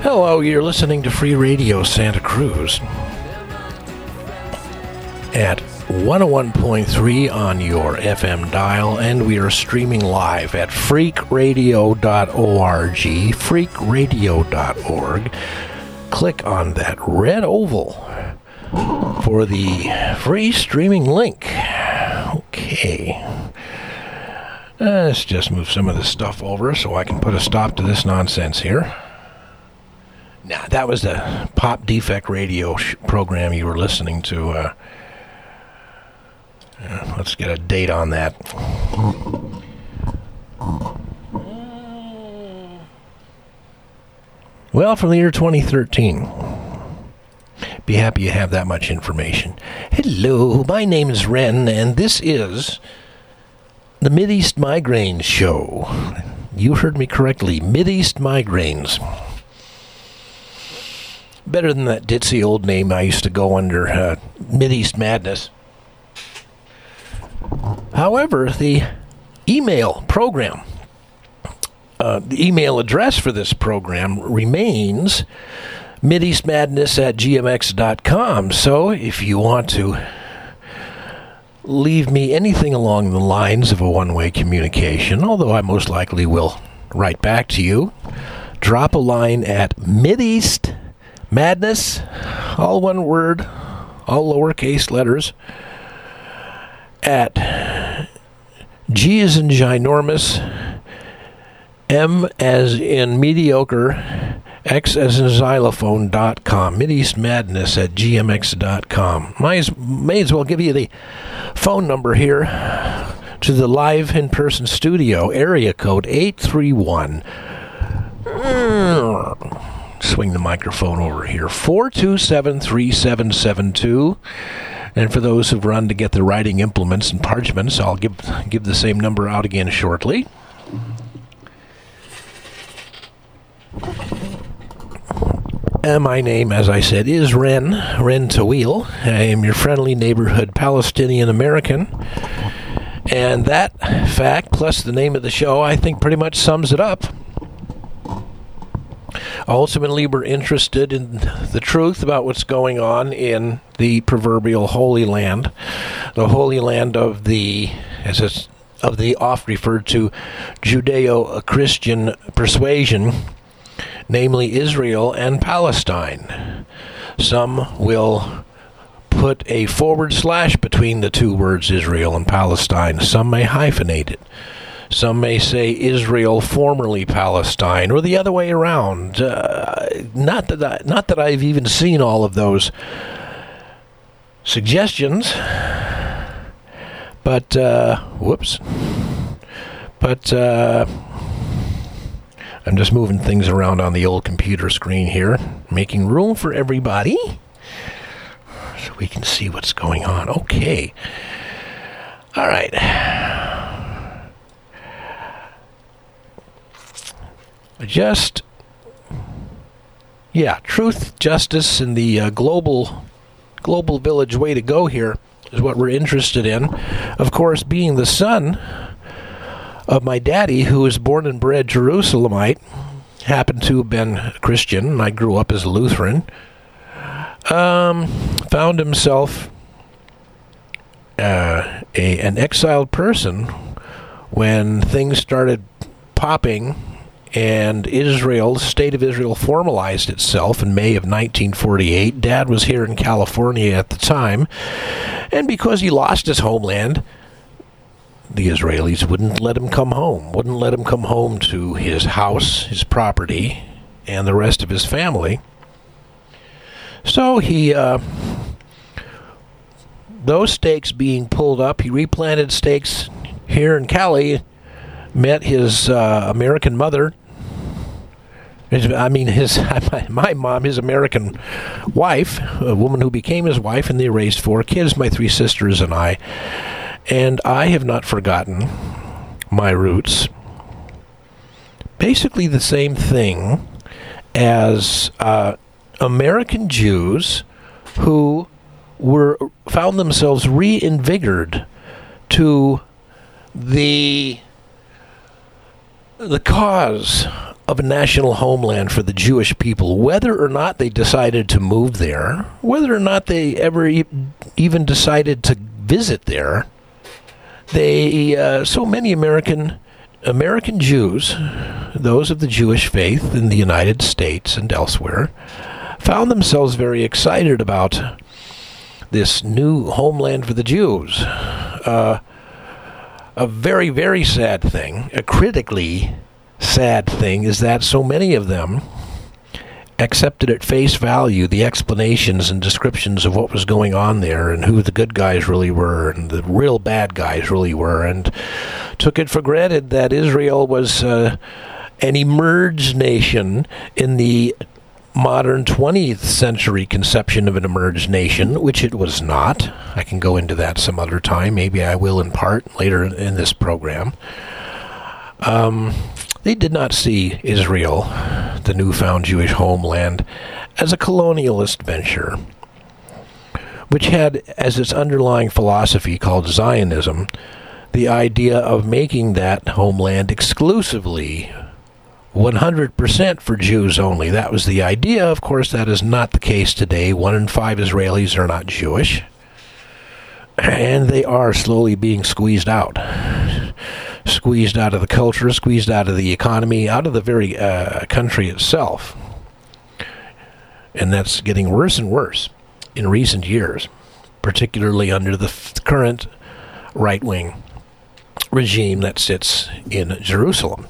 Hello, you're listening to Free Radio Santa Cruz at 101.3 on your FM dial, and we are streaming live at freakradio.org, freakradio.org. Click on that red oval for the free streaming link. Okay. Let's just move some of this stuff over so I can put a stop to this nonsense here. Now, that was the Pop Defect Radio program you were listening to. Let's get a date on that. Well, from the year 2013. Be happy you have that much information. Hello, my name is Ren, and this is the Mideast Migraines Show. You heard me correctly, Mideast Migraines. Better than that ditzy old name I used to go under, Mideast Madness. However, the email program, the email address for this program remains mideastmadness@gmx.com. So if you want to leave me anything along the lines of a one-way communication, although I most likely will write back to you, drop a line at Mideast Madness, all one word, all lowercase letters, at G as in ginormous, M as in mediocre, X as in xylophone.com, mideastmadness@gmx.com. May as well give you the phone number here to the live in-person studio, area code 831. Swing the microphone over here. 427-3772. And for those who've run to get the writing implements and parchments, I'll give the same number out again shortly. My name, as I said, is Ren Tawil. I am your friendly neighborhood Palestinian American. And that fact, plus the name of the show, I think pretty much sums it up. Ultimately, we're interested in the truth about what's going on in the proverbial Holy Land, the Holy Land of the oft referred to Judeo-Christian persuasion, namely Israel and Palestine. Some will put a forward slash between the two words Israel and Palestine. Some may hyphenate it. Some may say Israel, formerly Palestine, or the other way around. Not that I've even seen all of those suggestions, but I'm just moving things around on the old computer screen here, making room for everybody so we can see what's going on. Okay. All right. Truth, justice, and the global village way to go here is what we're interested in. Of course, being the son of my daddy, who was born and bred Jerusalemite, happened to have been a Christian, and I grew up as a Lutheran, found himself an exiled person when things started popping and Israel, the state of Israel, formalized itself in May of 1948. Dad was here in California at the time, and because he lost his homeland, the Israelis wouldn't let him come home to his house, his property, and the rest of his family. So he, those stakes being pulled up, he replanted stakes here in Cali, met his American mother, my mom, his American wife, a woman who became his wife, and they raised 4 kids, my 3 sisters and I. And I have not forgotten my roots. Basically the same thing as American Jews who found themselves reinvigorated to the cause of a national homeland for the Jewish people, whether or not they decided to move there, whether or not they ever even decided to visit there. So many American Jews, those of the Jewish faith in the United States and elsewhere, found themselves very excited about this new homeland for the Jews. A very, very sad thing, a critically sad thing, is that so many of them accepted at face value the explanations and descriptions of what was going on there and who the good guys really were and the real bad guys really were, and took it for granted that Israel was an emerged nation in the modern 20th century conception of an emerged nation, which it was not. I can go into that some other time. Maybe I will in part later in this program. They did not see Israel, the newfound Jewish homeland, as a colonialist venture, which had as its underlying philosophy, called Zionism, the idea of making that homeland exclusively 100% for Jews only. That was the idea. Of course, that is not the case today. 1 in 5 Israelis are not Jewish, and they are slowly being squeezed out. Squeezed out of the culture, squeezed out of the economy, out of the very country itself. And that's getting worse and worse in recent years, particularly under the current right-wing regime that sits in Jerusalem.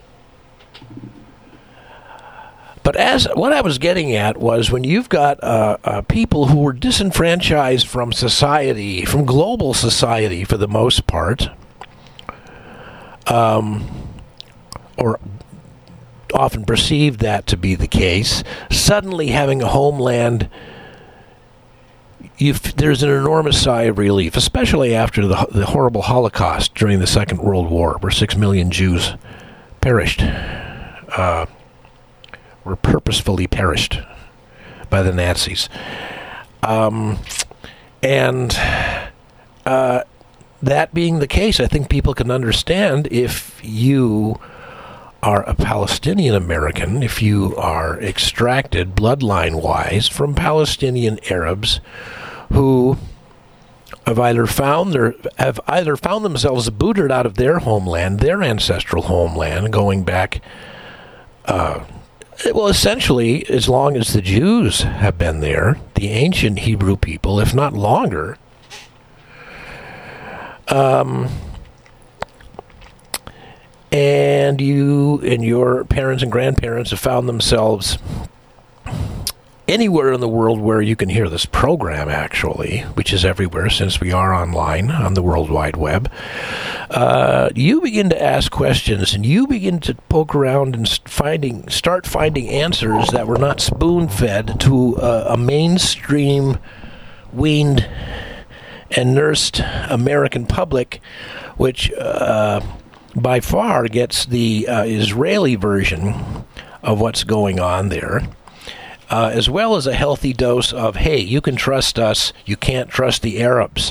But what I was getting at was, when you've got people who were disenfranchised from society, from global society for the most part, or often perceived that to be the case, suddenly having a homeland, there's an enormous sigh of relief, especially after the horrible Holocaust during the Second World War, where 6 million Jews perished, were purposefully perished by the Nazis. That being the case, I think people can understand if you are a Palestinian American, if you are extracted bloodline-wise from Palestinian Arabs who have either found themselves booted out of their homeland, their ancestral homeland, going back, essentially as long as the Jews have been there, the ancient Hebrew people, if not longer. And you and your parents and grandparents have found themselves anywhere in the world where you can hear this program, actually, which is everywhere since we are online on the World Wide Web. You begin to ask questions, and you begin to poke around and start finding answers that were not spoon-fed to a mainstream weaned and nursed American public, which by far gets the Israeli version of what's going on there, as well as a healthy dose of, hey, you can trust us, you can't trust the Arabs.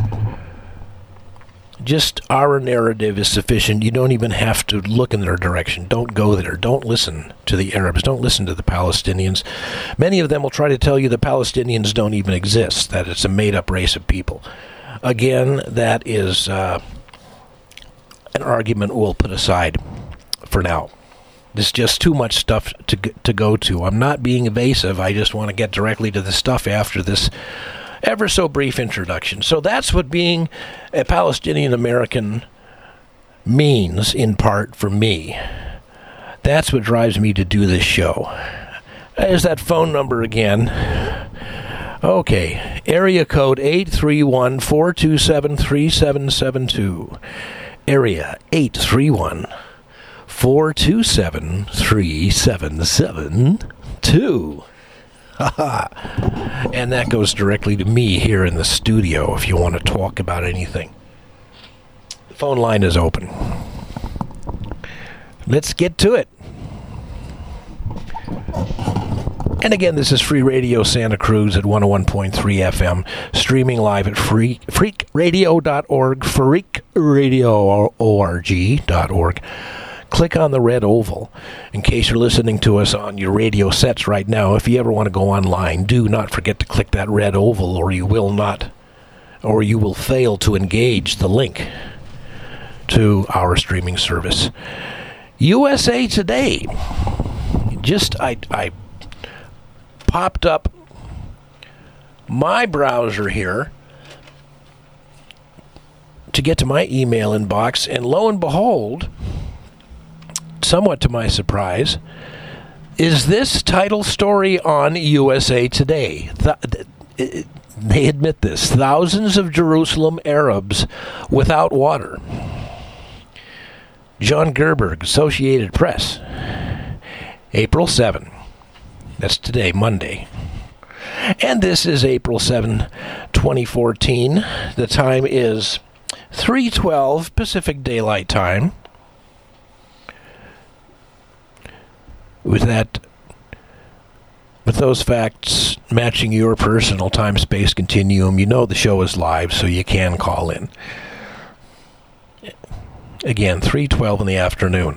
Just our narrative is sufficient. You don't even have to look in their direction. Don't go there. Don't listen to the Arabs. Don't listen to the Palestinians. Many of them will try to tell you the Palestinians don't even exist, that it's a made-up race of people. Again, that is an argument we'll put aside for now. There's just too much stuff to go to. I'm not being evasive. I just want to get directly to the stuff after this ever so brief introduction. So that's what being a Palestinian American means, in part, for me. That's what drives me to do this show. There's that phone number again. Okay, area code 831-427-3772. Area 831-427-3772. And that goes directly to me here in the studio if you want to talk about anything. The phone line is open. Let's get to it. And again, this is Free Radio Santa Cruz at 101.3 FM, streaming live at freakradio.org, freakradio.org. click on the red oval. In case you're listening to us on your radio sets right now, if you ever want to go online, do not forget to click that red oval, or you will fail to engage the link to our streaming service. USA Today. I popped up my browser here to get to my email inbox, and lo and behold, somewhat to my surprise, is this title story on USA Today. They admit this. Thousands of Jerusalem Arabs without water. John Gerberg, Associated Press, April 7. That's today, Monday. And this is April 7, 2014. The time is 3:12 Pacific Daylight Time. With those facts matching your personal time-space continuum, you know the show is live, so you can call in. Again, 3:12 in the afternoon.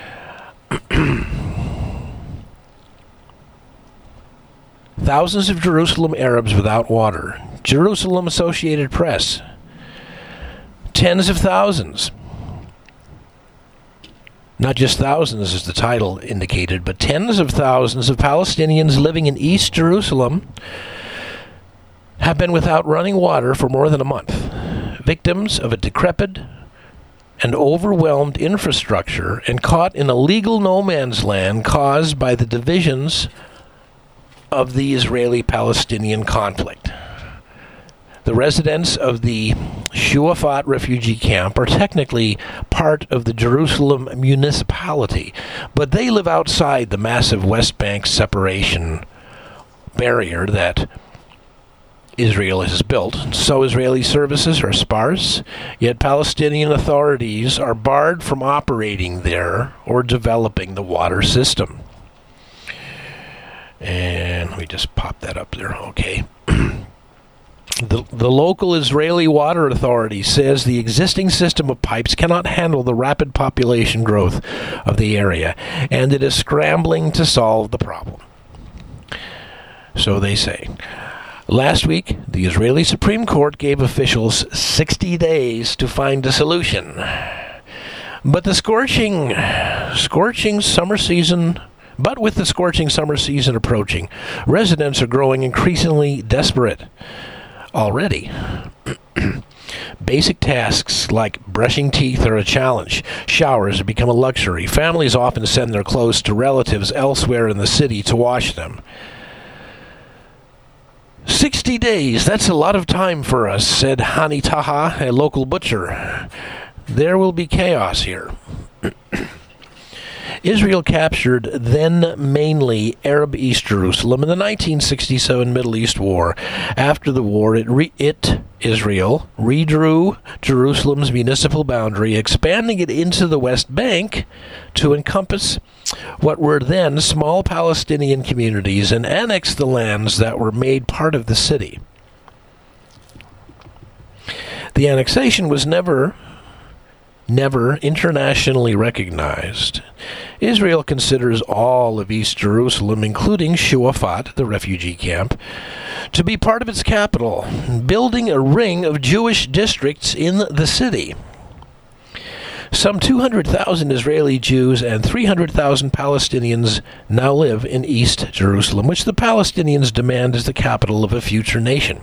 Thousands of Jerusalem Arabs without water. Jerusalem Associated Press. Tens of thousands. Not just thousands, as the title indicated, but tens of thousands of Palestinians living in East Jerusalem have been without running water for more than a month. Victims of a decrepit and overwhelmed infrastructure, and caught in a legal no man's land caused by the divisions of the Israeli-Palestinian conflict. The residents of the Shuafat refugee camp are technically part of the Jerusalem municipality, but they live outside the massive West Bank separation barrier that Israel has built. So Israeli services are sparse, yet Palestinian authorities are barred from operating there or developing the water system. And let me just pop that up there. Okay. The local Israeli Water Authority says the existing system of pipes cannot handle the rapid population growth of the area, and it is scrambling to solve the problem. So they say. Last week, the Israeli Supreme Court gave officials 60 days to find a solution. But with the scorching summer season approaching, residents are growing increasingly desperate. Already, basic tasks like brushing teeth are a challenge. Showers have become a luxury. Families often send their clothes to relatives elsewhere in the city to wash them. 60 days, that's a lot of time for us, said Hani Taha, a local butcher. There will be chaos here. Israel captured then mainly Arab East Jerusalem in the 1967 Middle East War. After the war, Israel redrew Jerusalem's municipal boundary, expanding it into the West Bank to encompass what were then small Palestinian communities, and annexed the lands that were made part of the city. The annexation was never internationally recognized. Israel considers all of East Jerusalem, including Shuafat, the refugee camp, to be part of its capital, building a ring of Jewish districts in the city. Some 200,000 Israeli Jews and 300,000 Palestinians now live in East Jerusalem, which the Palestinians demand is the capital of a future nation.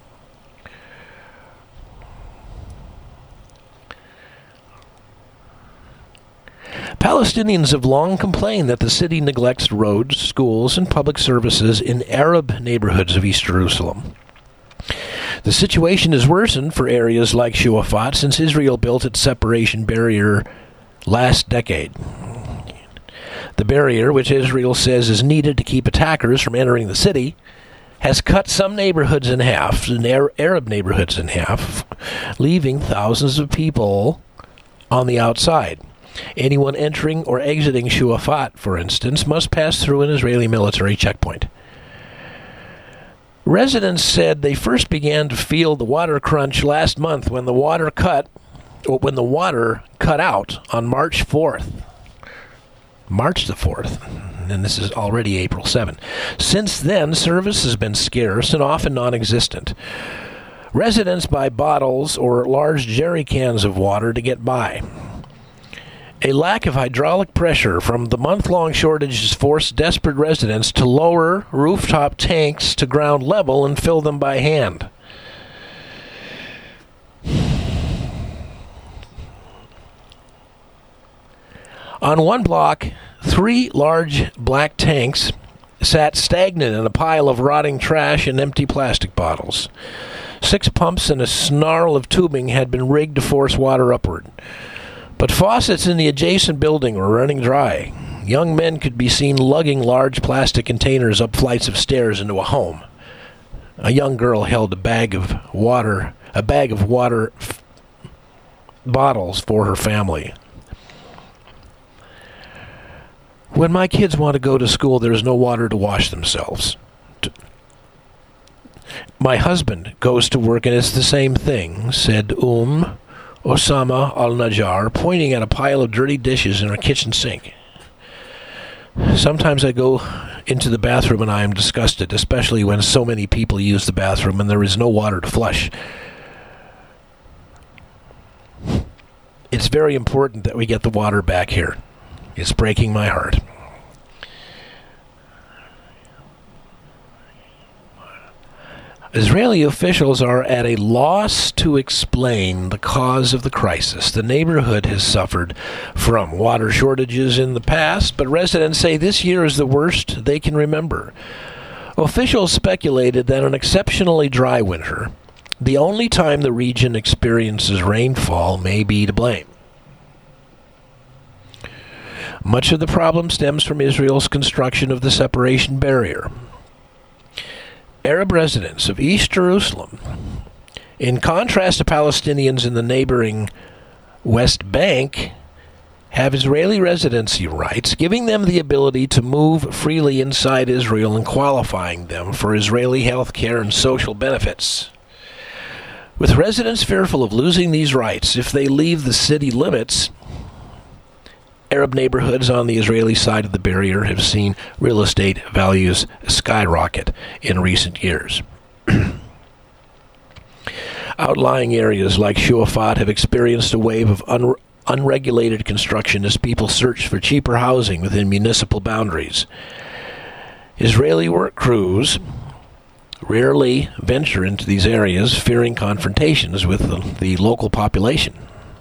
Palestinians have long complained that the city neglects roads, schools, and public services in Arab neighborhoods of East Jerusalem. The situation has worsened for areas like Shuafat since Israel built its separation barrier last decade. The barrier, which Israel says is needed to keep attackers from entering the city, has cut some neighborhoods in half, Arab neighborhoods in half, leaving thousands of people on the outside. Anyone entering or exiting Shuafat, for instance, must pass through an Israeli military checkpoint. Residents said they first began to feel the water crunch last month when the water cut out on March 4th. March the 4th, and this is already April 7. Since then, service has been scarce and often non-existent. Residents buy bottles or large jerry cans of water to get by. A lack of hydraulic pressure from the month-long shortages forced desperate residents to lower rooftop tanks to ground level and fill them by hand. On one block, 3 large black tanks sat stagnant in a pile of rotting trash and empty plastic bottles. 6 pumps and a snarl of tubing had been rigged to force water upward. But faucets in the adjacent building were running dry. Young men could be seen lugging large plastic containers up flights of stairs into a home. A young girl held a bag of water bottles for her family. When my kids want to go to school, there is no water to wash themselves. My husband goes to work and it's the same thing, said Osama al-Najjar, pointing at a pile of dirty dishes in her kitchen sink. Sometimes I go into the bathroom and I am disgusted, especially when so many people use the bathroom and there is no water to flush. It's very important that we get the water back here. It's breaking my heart. Israeli officials are at a loss to explain the cause of the crisis. The neighborhood has suffered from water shortages in the past, but residents say this year is the worst they can remember. Officials speculated that an exceptionally dry winter, the only time the region experiences rainfall, may be to blame. Much of the problem stems from Israel's construction of the separation barrier. Arab residents of East Jerusalem, in contrast to Palestinians in the neighboring West Bank, have Israeli residency rights, giving them the ability to move freely inside Israel and qualifying them for Israeli health care and social benefits. With residents fearful of losing these rights if they leave the city limits, Arab neighborhoods on the Israeli side of the barrier have seen real estate values skyrocket in recent years. Outlying areas like Shuafat have experienced a wave of unregulated construction as people search for cheaper housing within municipal boundaries. Israeli work crews rarely venture into these areas, fearing confrontations with the local population.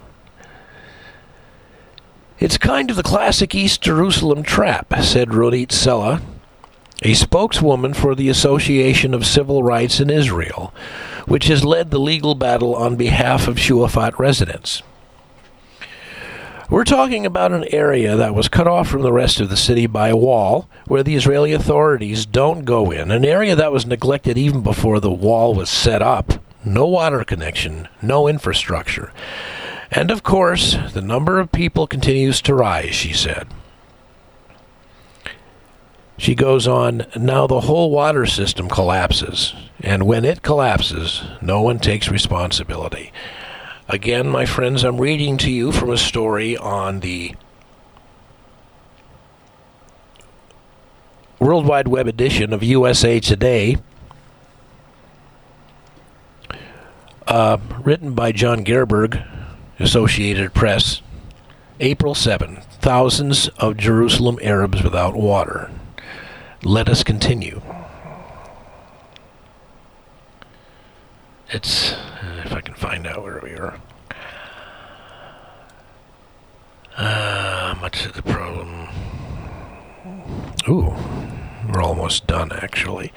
It's kind of the classic East Jerusalem trap, said Ronit Sella, a spokeswoman for the Association of Civil Rights in Israel, which has led the legal battle on behalf of Shuafat residents. We're talking about an area that was cut off from the rest of the city by a wall, where the Israeli authorities don't go in, an area that was neglected even before the wall was set up. No water connection, no infrastructure. And of course, the number of people continues to rise, she said. She goes on, now the whole water system collapses, and when it collapses, no one takes responsibility. Again, my friends, I'm reading to you from a story on the World Wide Web edition of USA Today, written by John Gerberg, Associated Press, April 7, thousands of Jerusalem Arabs without water. Let us continue. It's, if I can find out where we are. Much of the problem. Ooh, we're almost done, actually.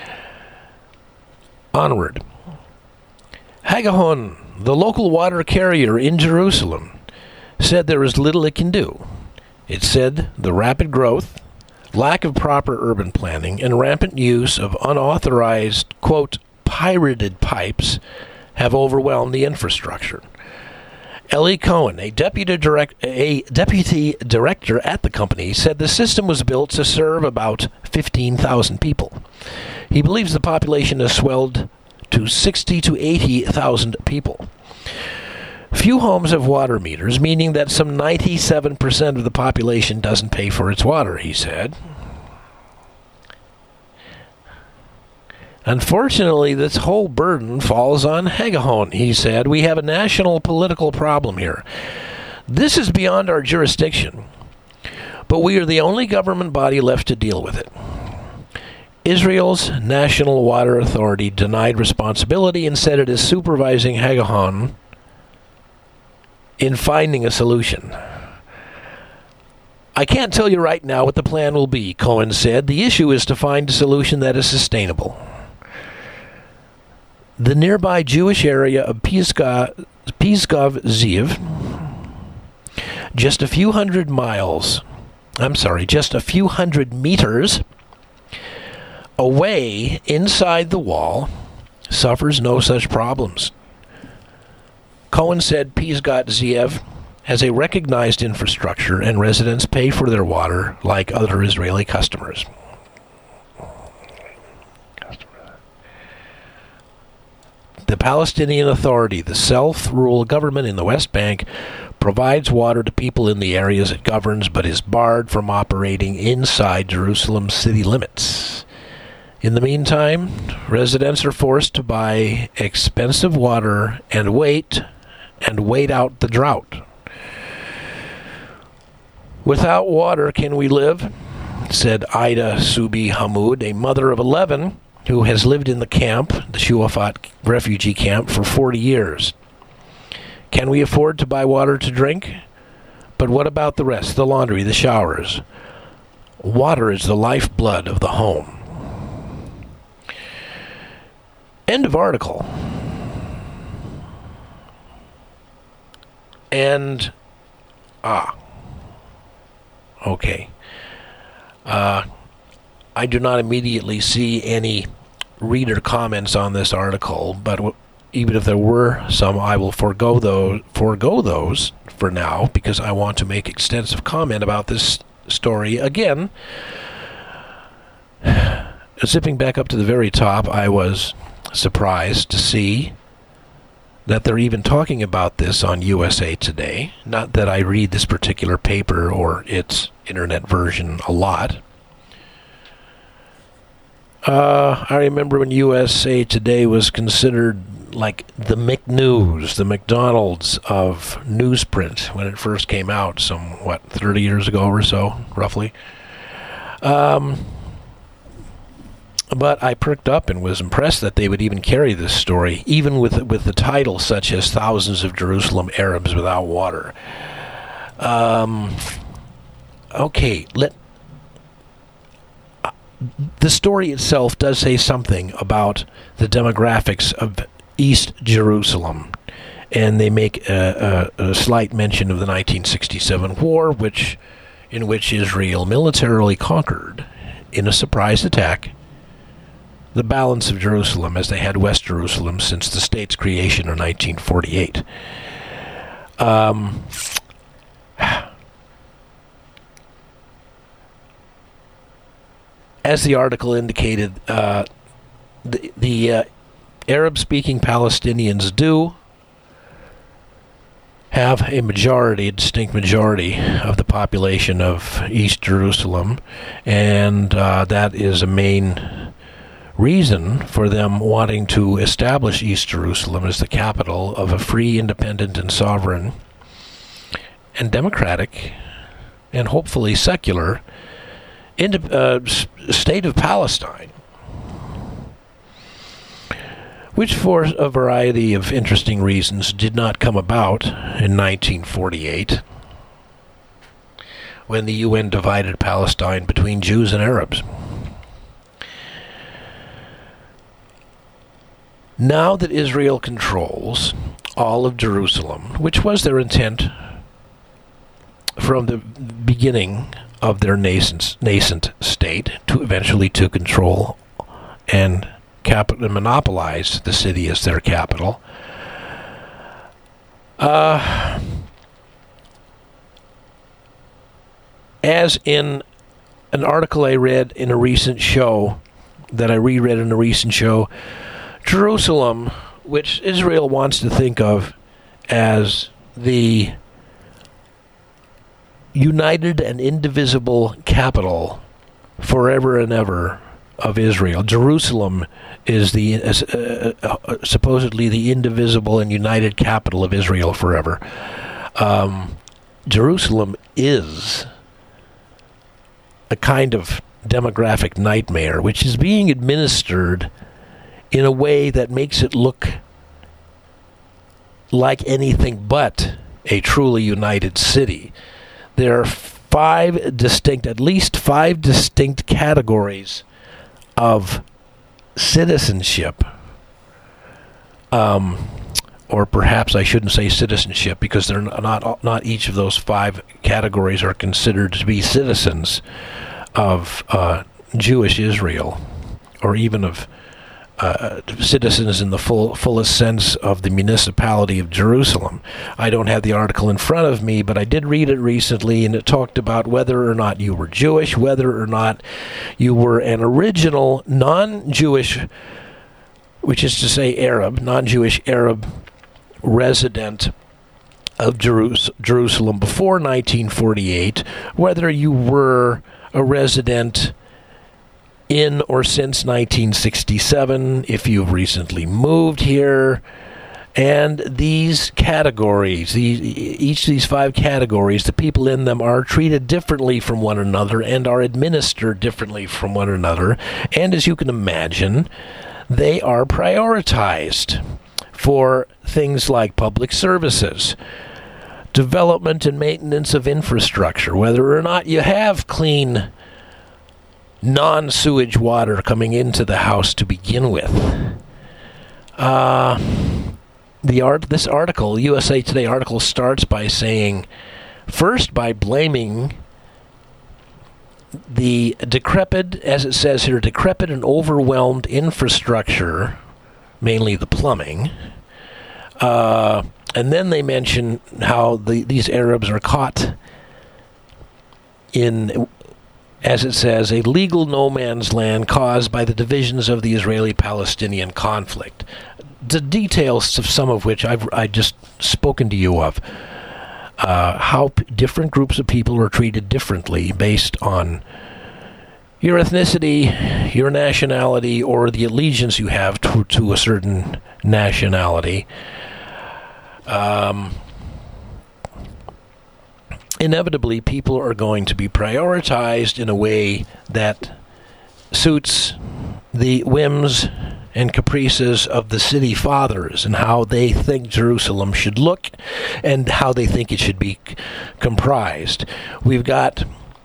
Onward. Hagahon, the local water carrier in Jerusalem, said there is little it can do. It said the rapid growth, lack of proper urban planning, and rampant use of unauthorized, quote, pirated pipes have overwhelmed the infrastructure. Eli Cohen, a deputy director at the company, said the system was built to serve about 15,000 people. He believes the population has swelled to 60 to 80,000 people. Few homes have water meters, meaning that some 97% of the population doesn't pay for its water, he said. Unfortunately, this whole burden falls on Hagahon, he said. We have a national political problem here. This is beyond our jurisdiction, but we are the only government body left to deal with it. Israel's National Water Authority denied responsibility and said it is supervising Hagahon in finding a solution. I can't tell you right now what the plan will be, Cohen said. The issue is to find a solution that is sustainable. The nearby Jewish area of Pisgah Ziv, just a few hundred meters away inside the wall, suffers no such problems. Cohen said Pisgah Ziv has a recognized infrastructure and residents pay for their water like other Israeli customers. The Palestinian Authority, the self-rule government in the West Bank, provides water to people in the areas it governs, but is barred from operating inside Jerusalem's city limits. In the meantime, residents are forced to buy expensive water and wait out the drought. Without water, can we live? Said Ida Subi Hamoud, a mother of 11, who has lived in the camp, the Shuafat refugee camp, for 40 years. Can we afford to buy water to drink? But what about the rest, the laundry, the showers? Water is the lifeblood of the home. End of article. And, okay. I do not immediately see any reader comments on this article, but even if there were some, I will forego those for now, because I want to make extensive comment about this story. Again, zipping back up to the very top, I was surprised to see that they're even talking about this on USA Today. Not that I read this particular paper or its internet version a lot. I remember when USA Today was considered like the McNews, the McDonald's of newsprint when it first came out, 30 years ago or so, roughly. But I perked up and was impressed that they would even carry this story, even with the title such as "Thousands of Jerusalem Arabs Without Water." Okay, the story itself does say something about the demographics of East Jerusalem, and they make a slight mention of the 1967 war, in which Israel militarily conquered, in a surprise attack, the balance of Jerusalem, as they had West Jerusalem since the state's creation in 1948. As the article indicated, the Arab-speaking Palestinians do have a distinct majority of the population of East Jerusalem, and that is a main reason for them wanting to establish East Jerusalem as the capital of a free, independent, and sovereign, and democratic, and hopefully secular state of Palestine, which for a variety of interesting reasons did not come about in 1948, when the UN divided Palestine between Jews and Arabs. Now that Israel controls all of Jerusalem, which was their intent from the beginning of their nascent state, eventually to control and monopolize the city as their capital, as in an article I read in a recent show, Jerusalem, which Israel wants to think of as the united and indivisible capital forever and ever of Israel. Jerusalem is the supposedly the indivisible and united capital of Israel forever. Jerusalem is a kind of demographic nightmare, which is being administered in a way that makes it look like anything but a truly united city. There are at least five distinct categories of citizenship, or perhaps I shouldn't say citizenship, because they're not each of those five categories are considered to be citizens of Jewish Israel, or even of citizens in the fullest sense of the municipality of Jerusalem. I don't have the article in front of me, but I did read it recently, and it talked about whether or not you were Jewish, whether or not you were an original non-Jewish, which is to say Arab, non-Jewish Arab resident of Jerusalem before 1948, whether you were a resident in or since 1967, if you've recently moved here. And these categories, each of these five categories, the people in them are treated differently from one another and are administered differently from one another. And as you can imagine, they are prioritized for things like public services, development and maintenance of infrastructure, whether or not you have clean non-sewage water coming into the house to begin with. This article, USA Today article, starts by saying, first by blaming the decrepit, as it says here, decrepit and overwhelmed infrastructure, mainly the plumbing, and then they mention how these Arabs are caught in, as it says, a legal no man's land caused by the divisions of the Israeli-Palestinian conflict. The details of some of which I just spoken to you of, how different groups of people are treated differently based on your ethnicity, your nationality, or the allegiance you have to a certain nationality. Inevitably, people are going to be prioritized in a way that suits the whims and caprices of the city fathers and how they think Jerusalem should look and how they think it should be comprised. We've got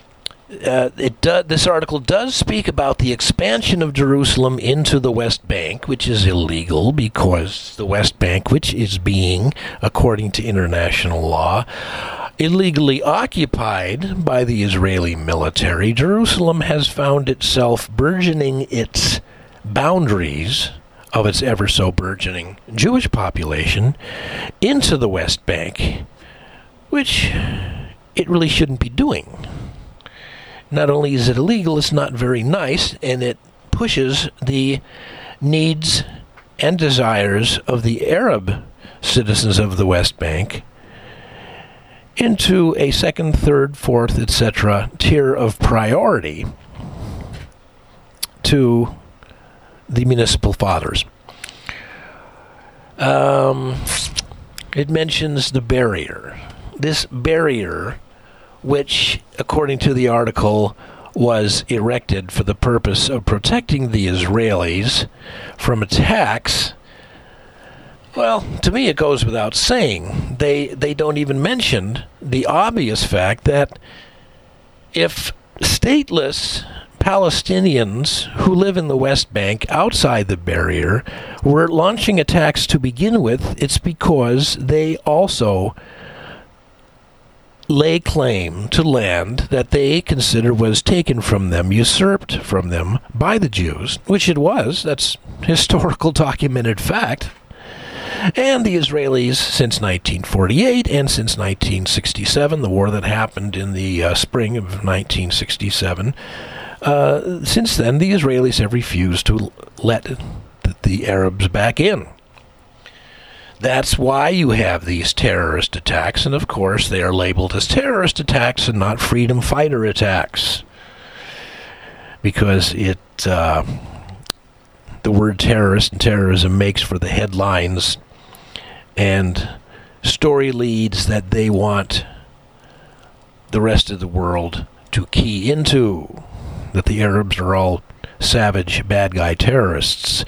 this article does speak about the expansion of Jerusalem into the West Bank, which is illegal because the West Bank, which is being, according to international law, illegally occupied by the Israeli military. Jerusalem has found itself burgeoning its boundaries of its ever so burgeoning Jewish population into the West Bank, which it really shouldn't be doing. Not only is it illegal, it's not very nice, and it pushes the needs and desires of the Arab citizens of the West Bank into a second, third, fourth, etc. tier of priority to the municipal fathers. It mentions the barrier. This barrier, which, according to the article, was erected for the purpose of protecting the Israelis from attacks. Well, to me it goes without saying. They don't even mention the obvious fact that if stateless Palestinians who live in the West Bank outside the barrier were launching attacks to begin with, it's because they also lay claim to land that they consider was taken from them, usurped from them by the Jews, which it was. That's historical documented fact. And the Israelis, since 1948 and since 1967, the war that happened in the spring of 1967, since then the Israelis have refused to let the Arabs back in. That's why you have these terrorist attacks, and of course they are labeled as terrorist attacks and not freedom fighter attacks, because the word terrorist and terrorism makes for the headlines and story leads that they want the rest of the world to key into, that the Arabs are all savage, bad guy terrorists.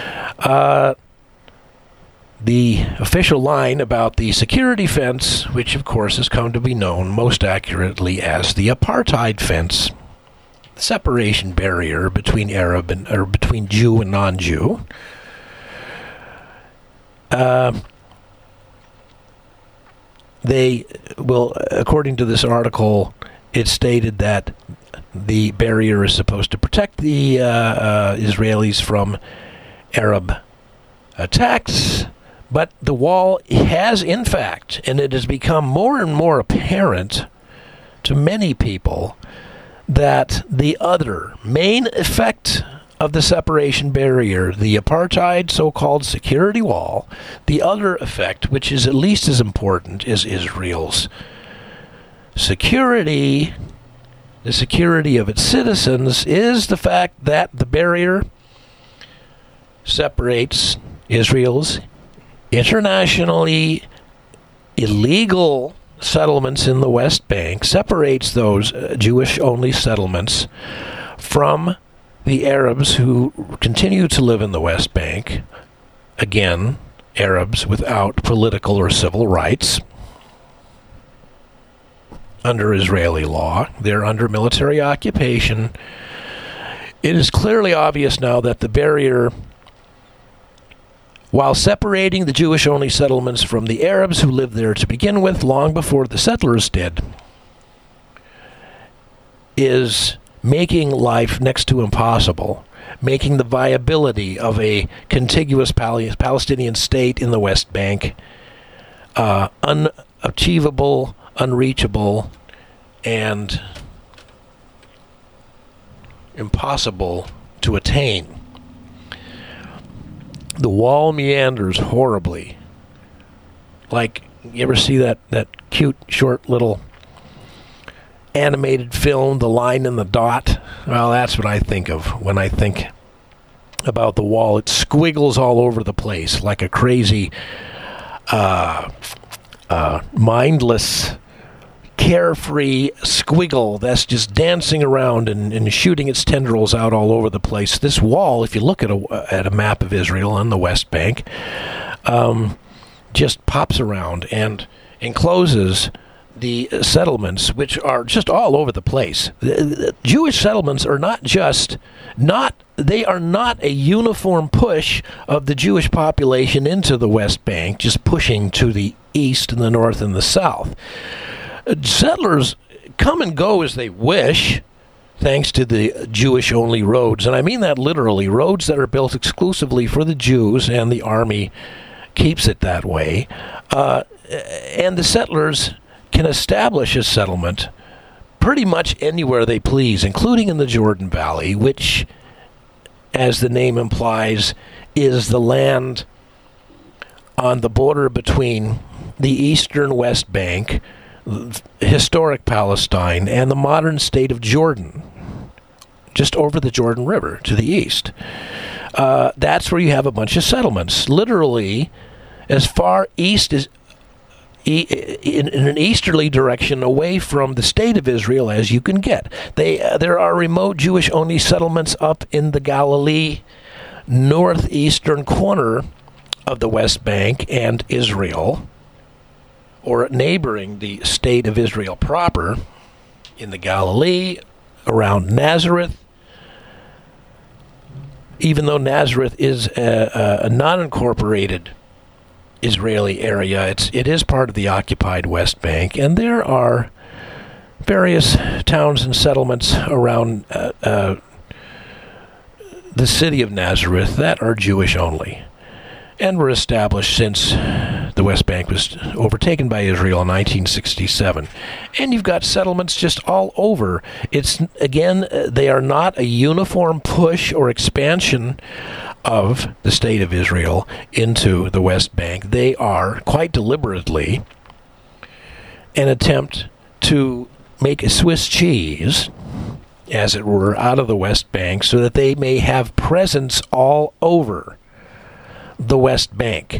The official line about the security fence, which of course has come to be known most accurately as the apartheid fence, the separation barrier between between Jew and non-Jew. They will, according to this article, it stated that the barrier is supposed to protect the Israelis from Arab attacks, but the wall has, in fact, and it has become more and more apparent to many people, that the other main effect of the separation barrier, the apartheid so-called security wall, the other effect, which is at least as important, is Israel's security. The security of its citizens is the fact that the barrier separates Israel's internationally illegal settlements in the West Bank, separates those Jewish-only settlements from the Arabs who continue to live in the West Bank. Again, Arabs without political or civil rights. Under Israeli law, they're under military occupation. It is clearly obvious now that the barrier, while separating the Jewish-only settlements from the Arabs who lived there to begin with, long before the settlers did, is making life next to impossible, making the viability of a contiguous Palestinian state in the West Bank unachievable, unreachable, and impossible to attain. The wall meanders horribly. Like, you ever see that cute, short little animated film, The Line and the Dot? Well, that's what I think of when I think about the wall. It squiggles all over the place like a crazy, mindless, carefree squiggle that's just dancing around and shooting its tendrils out all over the place. This wall, if you look at a map of Israel on the West Bank, just pops around and encloses the settlements, which are just all over the place. The Jewish settlements are they are not a uniform push of the Jewish population into the West Bank, just pushing to the east and the north and the south. Settlers come and go as they wish, thanks to the Jewish-only roads. And I mean that literally, roads that are built exclusively for the Jews, and the army keeps it that way. And the settlers can establish a settlement pretty much anywhere they please, including in the Jordan Valley, which, as the name implies, is the land on the border between the eastern West Bank, historic Palestine, and the modern state of Jordan, just over the Jordan River to the east. That's where you have a bunch of settlements, literally as far east as in an easterly direction away from the state of Israel as you can get. There are remote Jewish-only settlements up in the Galilee, northeastern corner of the West Bank and Israel, or neighboring the state of Israel proper, in the Galilee, around Nazareth. Even though Nazareth is a non-incorporated Israeli area, it is part of the occupied West Bank, and there are various towns and settlements around the city of Nazareth that are Jewish only, and were established since the West Bank was overtaken by Israel in 1967. And you've got settlements just all over. It's, again, they are not a uniform push or expansion of the State of Israel into the West Bank. They are, quite deliberately, an attempt to make a Swiss cheese, as it were, out of the West Bank so that they may have presence all over the West Bank.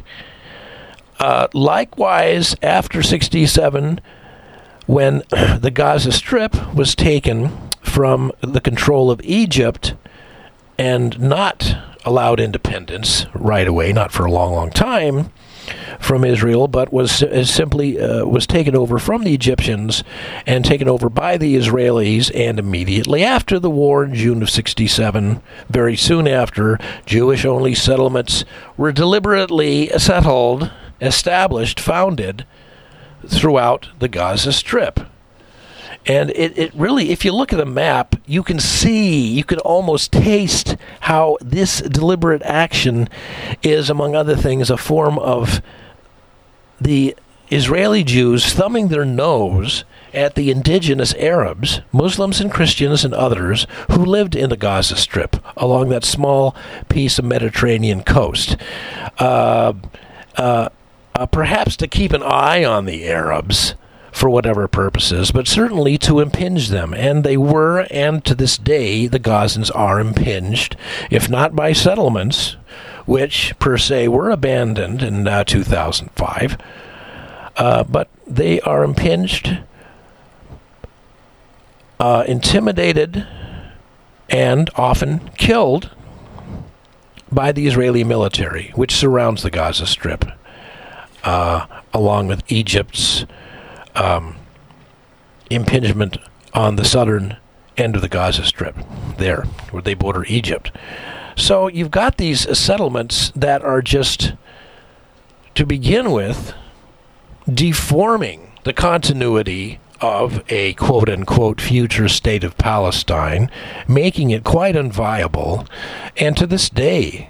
Likewise, after 67, when the Gaza Strip was taken from the control of Egypt and not allowed independence right away, not for a long, long time, from Israel, but was simply was taken over from the Egyptians and taken over by the Israelis, and immediately after the war in June of 67, very soon after, Jewish-only settlements were deliberately settled, established, founded throughout the Gaza Strip. And it really, if you look at a map, you can see, you can almost taste how this deliberate action is, among other things, a form of the Israeli Jews thumbing their nose at the indigenous Arabs, Muslims and Christians and others, who lived in the Gaza Strip along that small piece of Mediterranean coast. Perhaps to keep an eye on the Arabs, for whatever purposes, but certainly to impinge them. And they were, and to this day, the Gazans are impinged, if not by settlements, which per se were abandoned in 2005, but they are impinged, intimidated, and often killed by the Israeli military, which surrounds the Gaza Strip, along with Egypt's impingement on the southern end of the Gaza Strip, there, where they border Egypt. So you've got these settlements that are just, to begin with, deforming the continuity of a quote-unquote future state of Palestine, making it quite unviable. And to this day,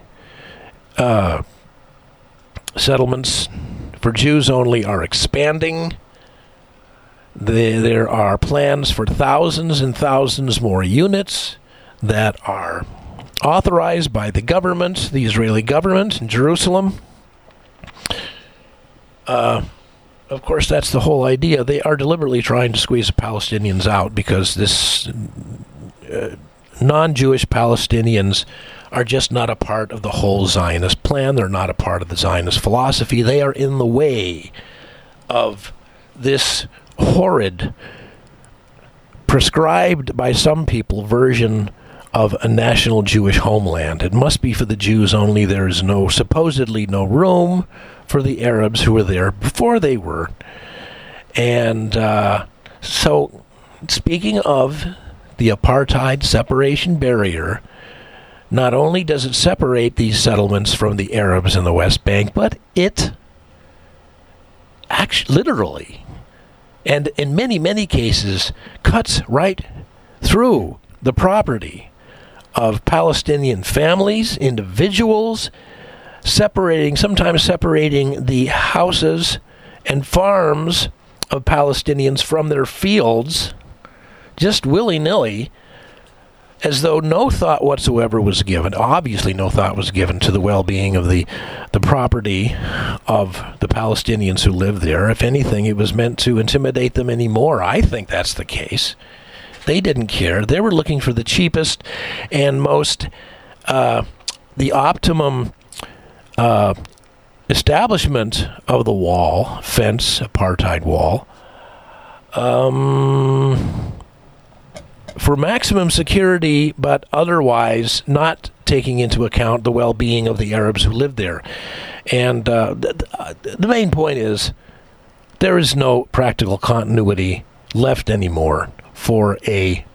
settlements for Jews only are expanding. There are plans for thousands and thousands more units that are authorized by the government, the Israeli government in Jerusalem. Of course, that's the whole idea. They are deliberately trying to squeeze the Palestinians out because this non-Jewish Palestinians are just not a part of the whole Zionist plan. They're not a part of the Zionist philosophy. They are in the way of this horrid, prescribed by some people, version of a national Jewish homeland. It must be for the Jews only. There is supposedly no room for the Arabs who were there before they were. And so, speaking of the apartheid separation barrier, not only does it separate these settlements from the Arabs in the West Bank, but it actually, literally, and in many, many cases, cuts right through the property of Palestinian families, individuals, sometimes separating the houses and farms of Palestinians from their fields, just willy-nilly, as though no thought whatsoever was given. Obviously no thought was given to the well-being of the property of the Palestinians who live there. If anything, it was meant to intimidate them anymore. I think that's the case. They didn't care. They were looking for the cheapest and most, the optimum establishment of the wall, fence, apartheid wall, for maximum security, but otherwise not taking into account the well-being of the Arabs who lived there. And the main point is there is no practical continuity left anymore for a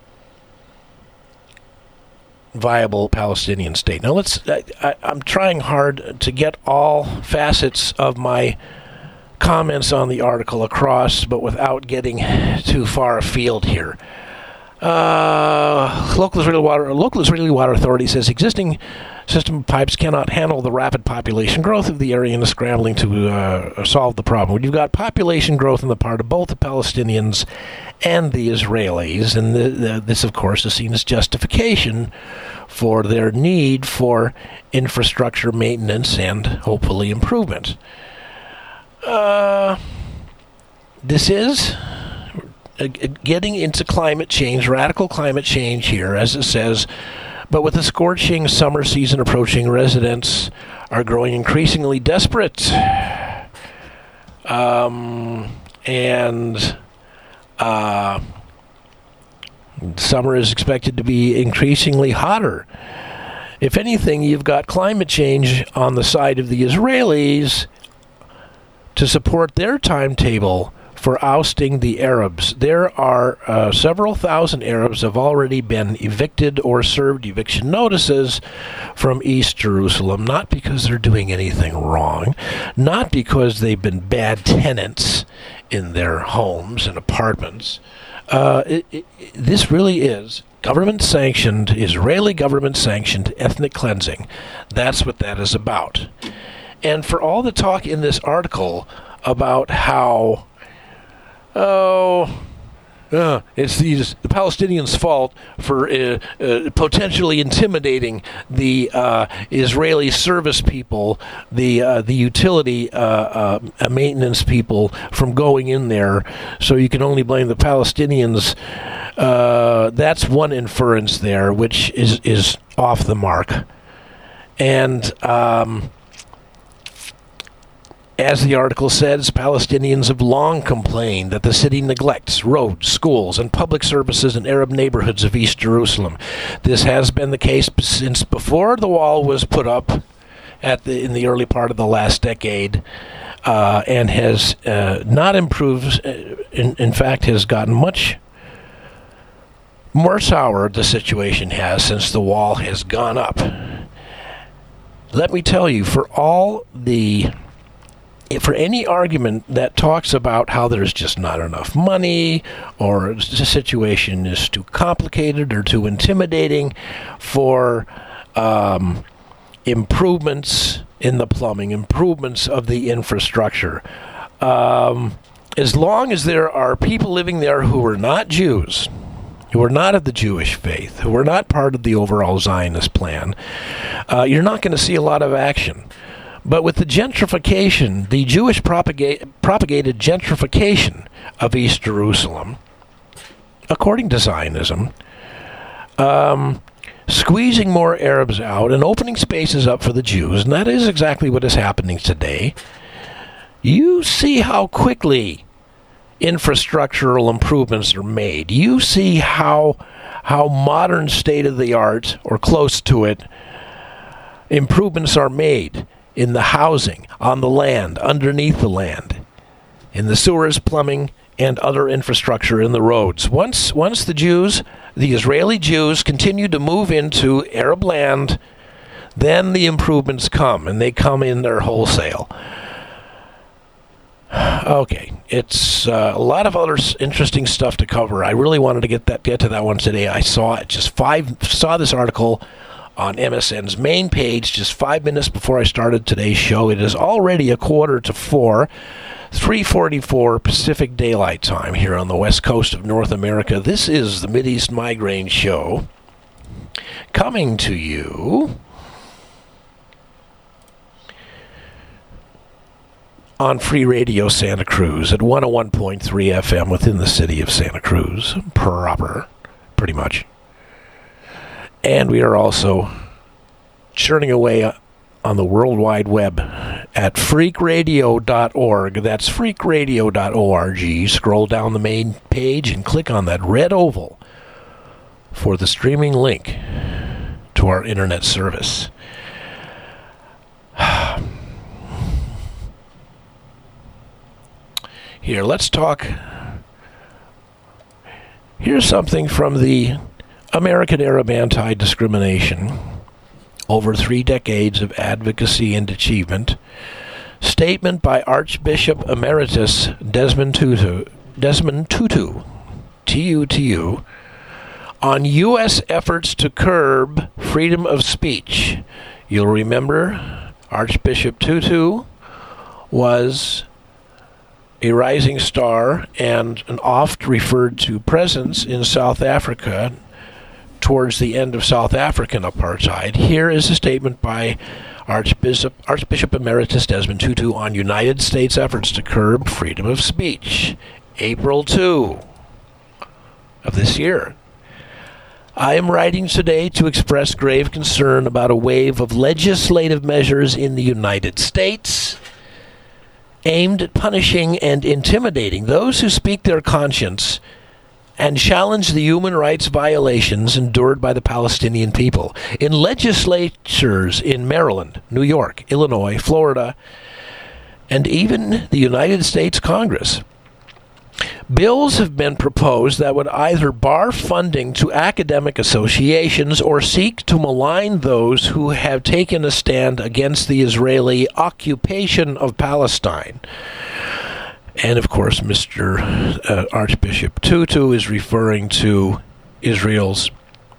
viable Palestinian state. Now I'm trying hard to get all facets of my comments on the article across, but without getting too far afield here. Local Israeli Water Authority says existing system of pipes cannot handle the rapid population growth of the area and is scrambling to solve the problem. When you've got population growth on the part of both the Palestinians and the Israelis, and this, of course, is seen as justification for their need for infrastructure maintenance and hopefully improvement. This is getting into climate change, radical climate change here, as it says. But with the scorching summer season approaching, residents are growing increasingly desperate. Summer is expected to be increasingly hotter. If anything, you've got climate change on the side of the Israelis to support their timetable for ousting the Arabs. There are several thousand Arabs have already been evicted or served eviction notices from East Jerusalem, not because they're doing anything wrong, not because they've been bad tenants in their homes and apartments. This really is government-sanctioned, Israeli government-sanctioned ethnic cleansing. That's what that is about. And for all the talk in this article about how it's the Palestinians' fault for potentially intimidating the Israeli service people, the utility maintenance people from going in there, so you can only blame the Palestinians. That's one inference there, which is off the mark. And as the article says, Palestinians have long complained that the city neglects roads, schools, and public services in Arab neighborhoods of East Jerusalem. This has been the case since before the wall was put up in the early part of the last decade, and has not improved. In fact, has gotten much more sour, the situation has, since the wall has gone up. Let me tell you, for any argument that talks about how there's just not enough money, or the situation is too complicated or too intimidating for improvements in the plumbing, improvements of the infrastructure, as long as there are people living there who are not Jews, who are not of the Jewish faith, who are not part of the overall Zionist plan, you're not going to see a lot of action. But with the gentrification, the Jewish propagated gentrification of East Jerusalem, according to Zionism, squeezing more Arabs out and opening spaces up for the Jews, and that is exactly what is happening today, you see how quickly infrastructural improvements are made. You see how modern, state-of-the-art, or close to it, improvements are made in the housing, on the land, underneath the land, in the sewers, plumbing, and other infrastructure in the roads. Once the Israeli Jews continue to move into Arab land, then the improvements come, and they come in their wholesale. Okay, it's a lot of other interesting stuff to cover. I really wanted to get to that one today. I saw this article on MSN's main page just 5 minutes before I started today's show. It is already 3:44, 3:44 Pacific Daylight Time here on the west coast of North America. This is the Mideast Migraine Show, coming to you on Free Radio Santa Cruz at 101.3 FM within the city of Santa Cruz proper, pretty much. And we are also churning away on the World Wide Web at freakradio.org. That's freakradio.org. Scroll down the main page and click on that red oval for the streaming link to our internet service. Here, let's talk. Here's something from the American Arab Anti-Discrimination, over 3 decades of advocacy and achievement. Statement by Archbishop Emeritus Desmond Tutu, TUTU, on U.S. efforts to curb freedom of speech. You'll remember Archbishop Tutu was a rising star and an oft referred to presence in South Africa towards the end of South African apartheid. Here is a statement by Archbishop Emeritus Desmond Tutu on United States efforts to curb freedom of speech, April 2 of this year. I am writing today to express grave concern about a wave of legislative measures in the United States aimed at punishing and intimidating those who speak their conscience and challenge the human rights violations endured by the Palestinian people. In legislatures in Maryland, New York, Illinois, Florida, and even the United States Congress, bills have been proposed that would either bar funding to academic associations or seek to malign those who have taken a stand against the Israeli occupation of Palestine. And of course, Mr. Archbishop Tutu is referring to Israel's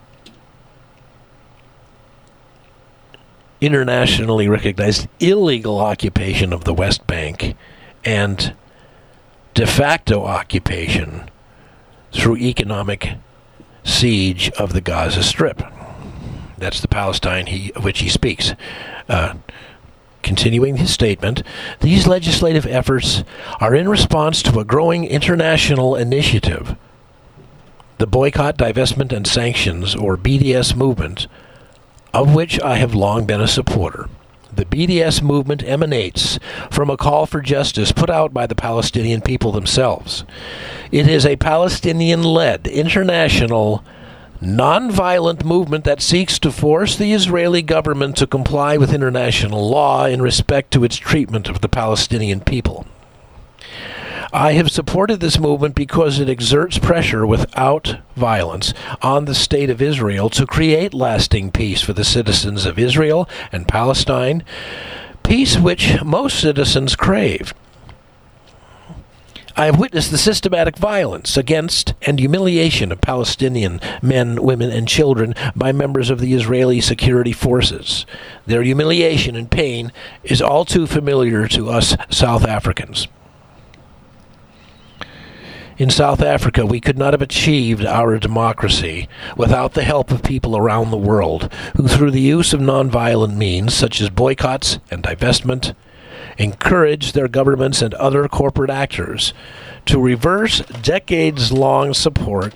internationally recognized illegal occupation of the West Bank and de facto occupation through economic siege of the Gaza Strip. That's the Palestine of which he speaks. Continuing his statement, these legislative efforts are in response to a growing international initiative, the Boycott, Divestment, and Sanctions, or BDS movement, of which I have long been a supporter. The BDS movement emanates from a call for justice put out by the Palestinian people themselves. It is a Palestinian-led, international, non-violent movement that seeks to force the Israeli government to comply with international law in respect to its treatment of the Palestinian people. I have supported this movement because it exerts pressure without violence on the state of Israel to create lasting peace for the citizens of Israel and Palestine, peace which most citizens crave. I have witnessed the systematic violence against and humiliation of Palestinian men, women, and children by members of the Israeli security forces. Their humiliation and pain is all too familiar to us South Africans. In South Africa, we could not have achieved our democracy without the help of people around the world who, through the use of nonviolent means, such as boycotts and divestment, encouraged their governments and other corporate actors to reverse decades-long support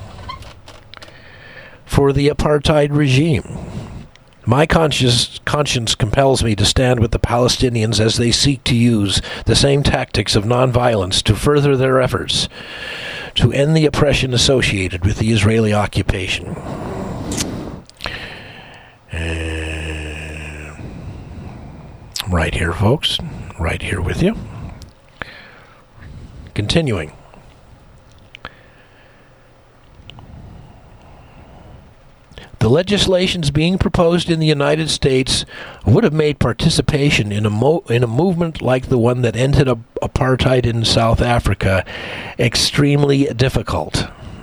for the apartheid regime. My conscience compels me to stand with the Palestinians as they seek to use the same tactics of nonviolence to further their efforts to end the oppression associated with the Israeli occupation. Right here, folks. Right here with you. Continuing. The legislations being proposed in the United States would have made participation in a movement like the one that ended apartheid in South Africa extremely difficult.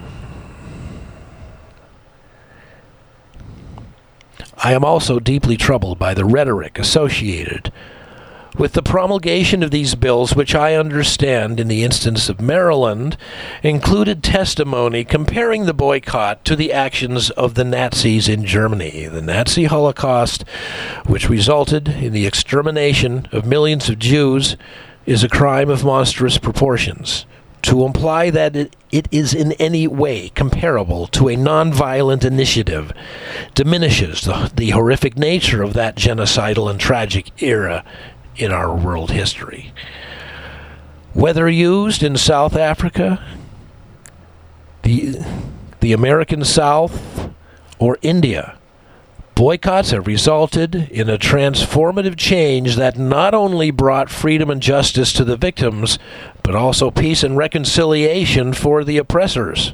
I am also deeply troubled by the rhetoric associated with the promulgation of these bills, which I understand, in the instance of Maryland, included testimony comparing the boycott to the actions of the Nazis in Germany. The Nazi Holocaust, which resulted in the extermination of millions of Jews, is a crime of monstrous proportions. To imply that it is in any way comparable to a nonviolent initiative diminishes the horrific nature of that genocidal and tragic era in our world history. Whether used in South Africa, the American South, or India, boycotts have resulted in a transformative change that not only brought freedom and justice to the victims, but also peace and reconciliation for the oppressors.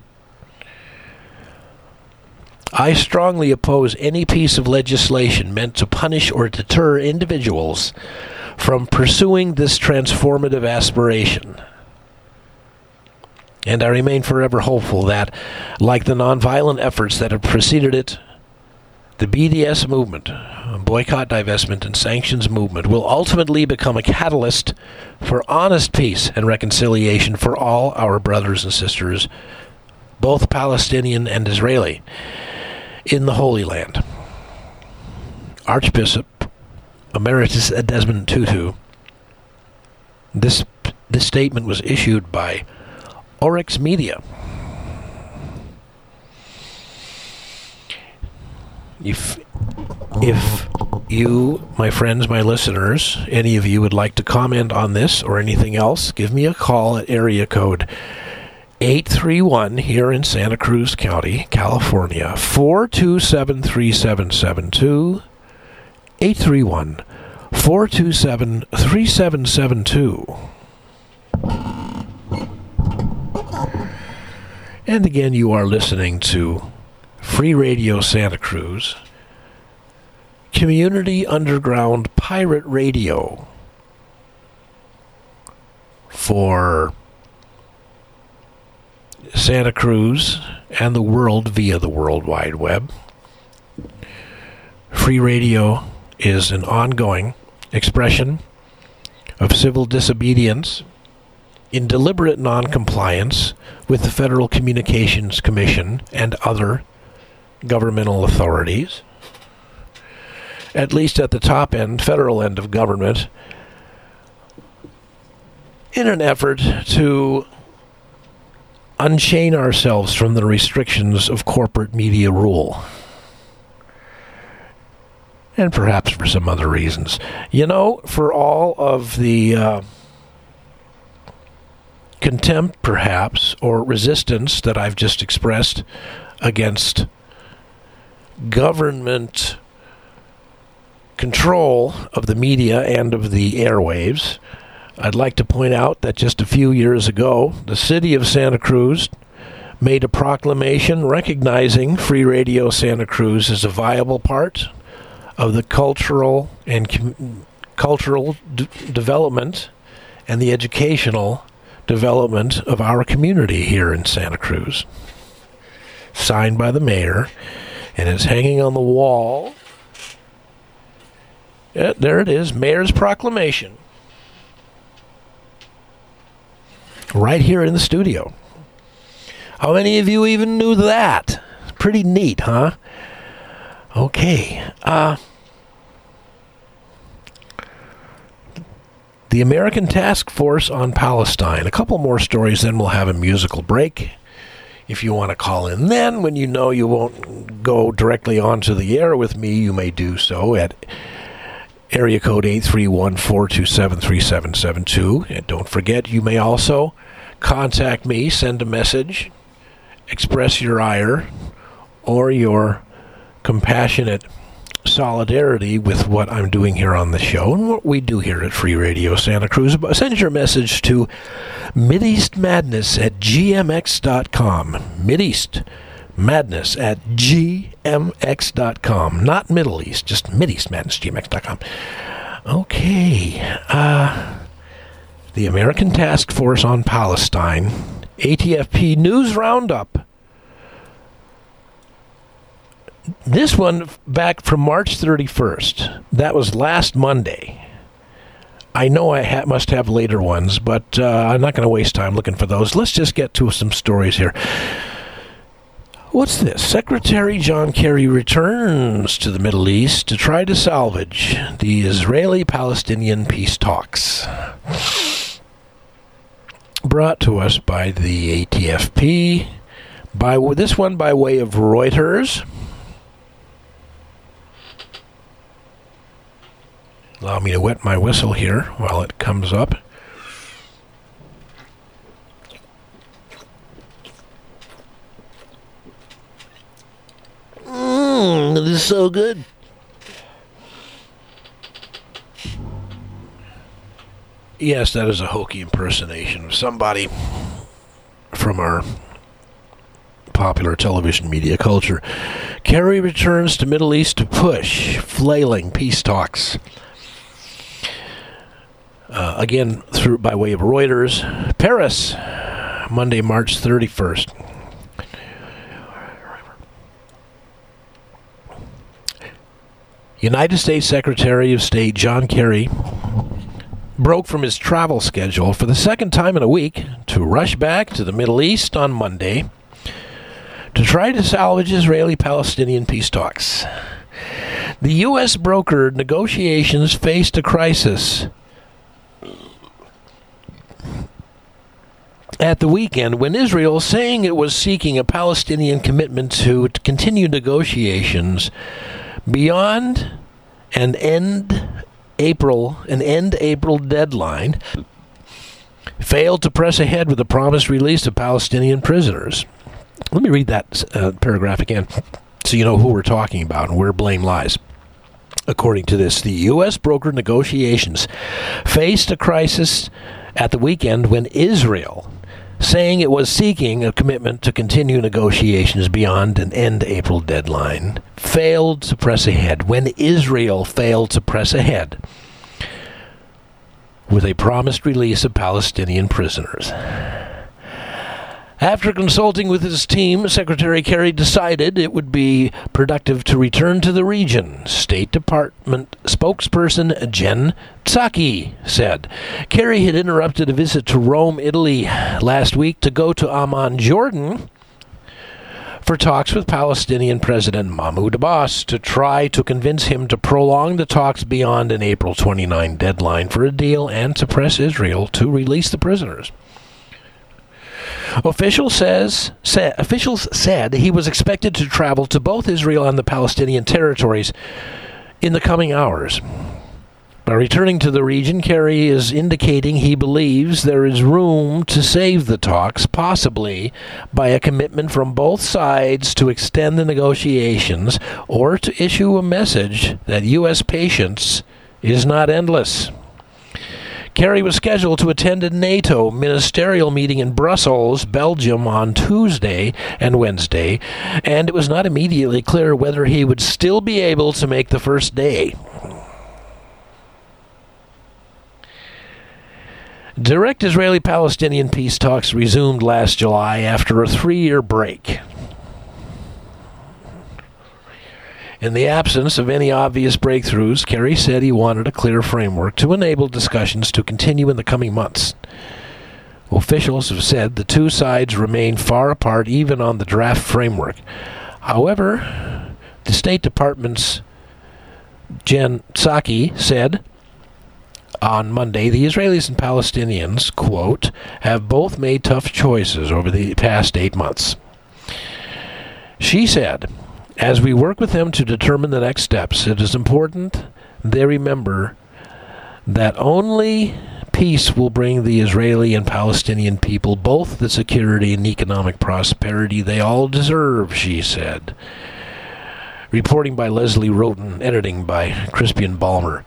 I strongly oppose any piece of legislation meant to punish or deter individuals from pursuing this transformative aspiration. And I remain forever hopeful that, like the nonviolent efforts that have preceded it, the BDS movement, boycott, divestment, and sanctions movement, will ultimately become a catalyst for honest peace and reconciliation for all our brothers and sisters, both Palestinian and Israeli, in the Holy Land. Archbishop Emeritus Desmond Tutu. This statement was issued by Oryx Media. If you, my friends, my listeners, any of you would like to comment on this or anything else, give me a call at area code 831 here in Santa Cruz County, California, 427-3772, 831-427-3772. And again, you are listening to Free Radio Santa Cruz, community underground pirate radio for Santa Cruz and the world via the World Wide Web. Free radio is an ongoing expression of civil disobedience in deliberate noncompliance with the Federal Communications Commission and other governmental authorities, at least at the top end, federal end of government, in an effort to unchain ourselves from the restrictions of corporate media rule. And perhaps for some other reasons. You know, for all of the contempt, perhaps, or resistance that I've just expressed against government control of the media and of the airwaves, I'd like to point out that just a few years ago, the city of Santa Cruz made a proclamation recognizing Free Radio Santa Cruz as a viable part of the cultural and development and the educational development of our community here in Santa Cruz. Signed by the mayor, and it's hanging on the wall. Yeah, there it is, Mayor's Proclamation. Right here in the studio. How many of you even knew that? Pretty neat, huh? Okay. The American Task Force on Palestine. A couple more stories, then we'll have a musical break. If you want to call in then, when you know you won't go directly onto the air with me, you may do so at area code 831-427-3772. And don't forget, you may also contact me, send a message, express your ire or your compassionate solidarity with what I'm doing here on the show and what we do here at Free Radio Santa Cruz. Send your message to MideastMadness@gmx.com. MideastMadness@gmx.com. Not Middle East, just MideastMadness@gmx.com. Okay. The American Task Force on Palestine, ATFP News Roundup. This one back from March 31st. That was last Monday. I know I must have later ones, but I'm not going to waste time looking for those. Let's just get to some stories here. What's this? Secretary John Kerry returns to the Middle East to try to salvage the Israeli-Palestinian peace talks. Brought to us by the ATFP. This one by way of Reuters. Allow me to wet my whistle here while it comes up. This is so good. Yes, that is a hokey impersonation of somebody from our popular television media culture. Kerry returns to Middle East to push flailing peace talks. Again, by way of Reuters, Paris Monday, March 31st. United States Secretary of State John Kerry broke from his travel schedule for the second time in a week to rush back to the Middle East on Monday to try to salvage Israeli-Palestinian peace talks. The U.S. brokered negotiations faced a crisis at the weekend when Israel, saying it was seeking a Palestinian commitment to continue negotiations beyond an end April deadline, failed to press ahead with the promised release of Palestinian prisoners. Let me read that paragraph again so you know who we're talking about and where blame lies. According to this, the U.S. brokered negotiations faced a crisis at the weekend when Israel, saying it was seeking a commitment to continue negotiations beyond an end April deadline, failed to press ahead. When Israel failed to press ahead with a promised release of Palestinian prisoners. After consulting with his team, Secretary Kerry decided it would be productive to return to the region. State Department spokesperson Jen Psaki said Kerry had interrupted a visit to Rome, Italy last week to go to Amman, Jordan, for talks with Palestinian President Mahmoud Abbas to try to convince him to prolong the talks beyond an April 29 deadline for a deal and to press Israel to release the prisoners. Officials said he was expected to travel to both Israel and the Palestinian territories in the coming hours. By returning to the region, Kerry is indicating he believes there is room to save the talks, possibly by a commitment from both sides to extend the negotiations or to issue a message that U.S. patience is not endless. Kerry was scheduled to attend a NATO ministerial meeting in Brussels, Belgium, on Tuesday and Wednesday, and it was not immediately clear whether he would still be able to make the first day. Direct Israeli-Palestinian peace talks resumed last July after a 3-year break. In the absence of any obvious breakthroughs, Kerry said he wanted a clear framework to enable discussions to continue in the coming months. Officials have said the two sides remain far apart even on the draft framework. However, the State Department's Jen Psaki said on Monday the Israelis and Palestinians, quote, have both made tough choices over the past 8 months. She said, as we work with them to determine the next steps, it is important they remember that only peace will bring the Israeli and Palestinian people both the security and economic prosperity they all deserve, she said. Reporting by Leslie Roten, editing by Crispian Balmer.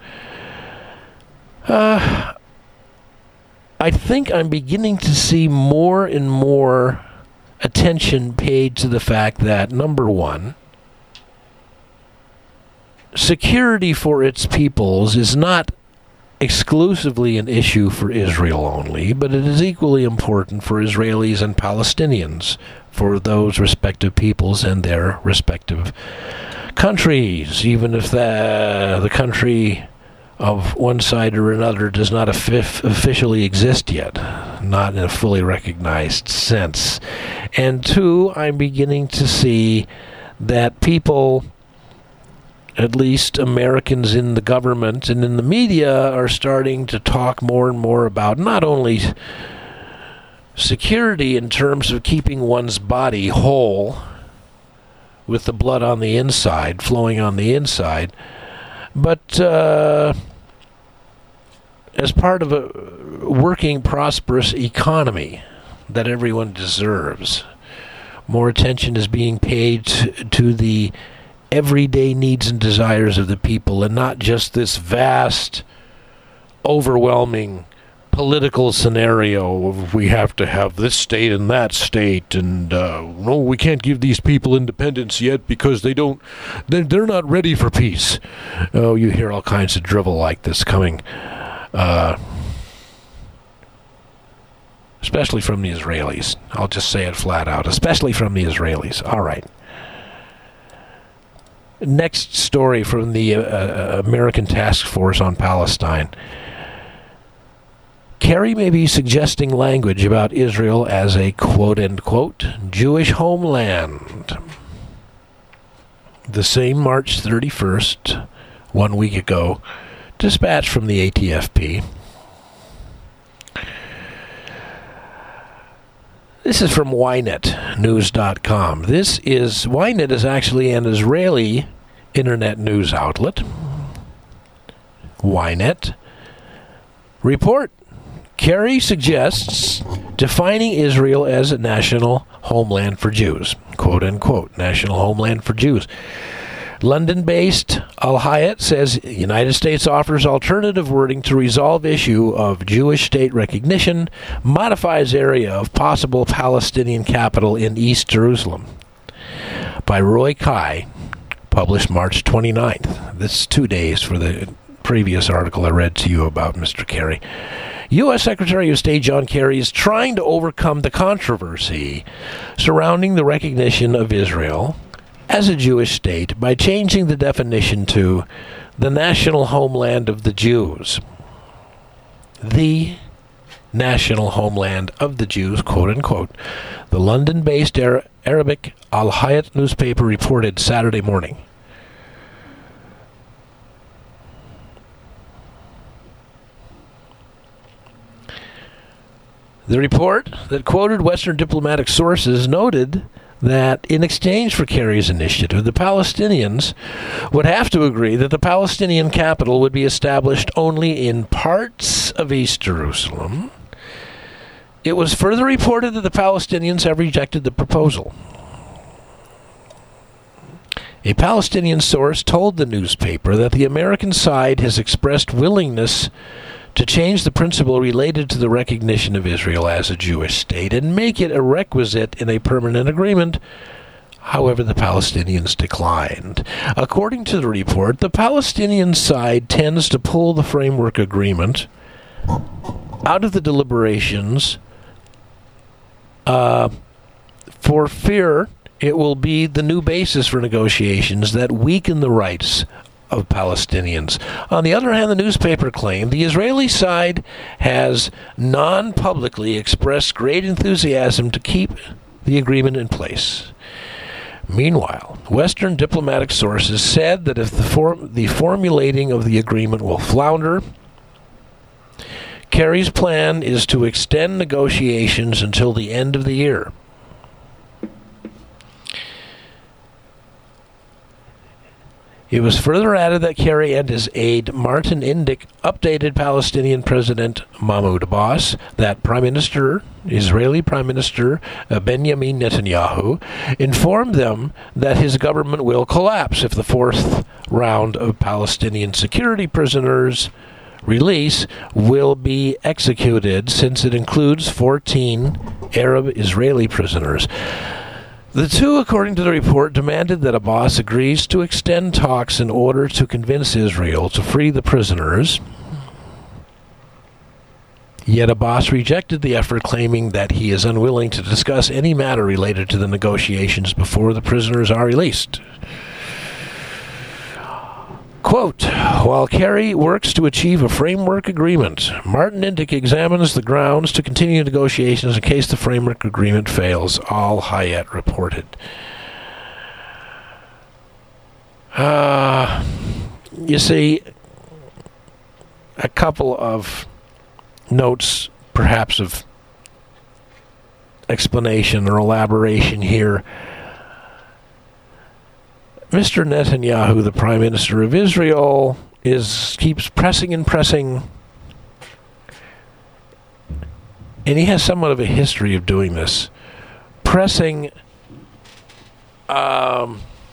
I think I'm beginning to see more and more attention paid to the fact that, number one, security for its peoples is not exclusively an issue for Israel only, but it is equally important for Israelis and Palestinians, for those respective peoples and their respective countries, even if the country of one side or another does not officially exist yet, not in a fully recognized sense. And two, I'm beginning to see that people, at least Americans in the government and in the media, are starting to talk more and more about not only security in terms of keeping one's body whole with the blood on the inside, flowing on the inside, but as part of a working, prosperous economy that everyone deserves. More attention is being paid to the everyday needs and desires of the people, and not just this vast, overwhelming political scenario of we have to have this state and that state, and no, we can't give these people independence yet because they're not ready for peace. Oh, you hear all kinds of drivel like this coming. especially from the Israelis. I'll just say it flat out, especially from the Israelis. All right. Next story from the American Task Force on Palestine. Kerry may be suggesting language about Israel as a quote-unquote Jewish homeland. The same March 31st, 1 week ago, dispatch from the ATFP. This is from YNETnews.com. YNET is actually an Israeli internet news outlet. YNET. Report. Kerry suggests defining Israel as a national homeland for Jews. Quote unquote, national homeland for Jews. London-based Al Hayat says the United States offers alternative wording to resolve issue of Jewish state recognition, modifies area of possible Palestinian capital in East Jerusalem. By Roy Kai, published March 29th. This is 2 days for the previous article I read to you about Mr. Kerry. U.S. Secretary of State John Kerry is trying to overcome the controversy surrounding the recognition of Israel as a Jewish state by changing the definition to the national homeland of the Jews. The national homeland of the Jews, quote unquote. The London-based Arabic Al Hayat newspaper reported Saturday morning. The report that quoted Western diplomatic sources noted that in exchange for Kerry's initiative, the Palestinians would have to agree that the Palestinian capital would be established only in parts of East Jerusalem. It was further reported that the Palestinians have rejected the proposal. A Palestinian source told the newspaper that the American side has expressed willingness to change the principle related to the recognition of Israel as a Jewish state and make it a requisite in a permanent agreement. However, the Palestinians declined. According to the report, the Palestinian side tends to pull the framework agreement out of the deliberations for fear it will be the new basis for negotiations that weaken the rights of Palestinians. On the other hand, the newspaper claimed the Israeli side has non-publicly expressed great enthusiasm to keep the agreement in place. Meanwhile, Western diplomatic sources said that if the formulating of the agreement will flounder, Kerry's plan is to extend negotiations until the end of the year. It was further added that Kerry and his aide Martin Indyk updated Palestinian President Mahmoud Abbas that Israeli Prime Minister Benjamin Netanyahu informed them that his government will collapse if the fourth round of Palestinian security prisoners release will be executed, since it includes 14 Arab Israeli prisoners. The two, according to the report, demanded that Abbas agrees to extend talks in order to convince Israel to free the prisoners. Yet Abbas rejected the effort, claiming that he is unwilling to discuss any matter related to the negotiations before the prisoners are released. Quote, while Kerry works to achieve a framework agreement, Martin Indyk examines the grounds to continue negotiations in case the framework agreement fails, Al Hayat reported. You see, a couple of notes, perhaps, of explanation or elaboration here. Mr. Netanyahu, the Prime Minister of Israel, keeps pressing and pressing, and he has somewhat of a history of doing this, pressing a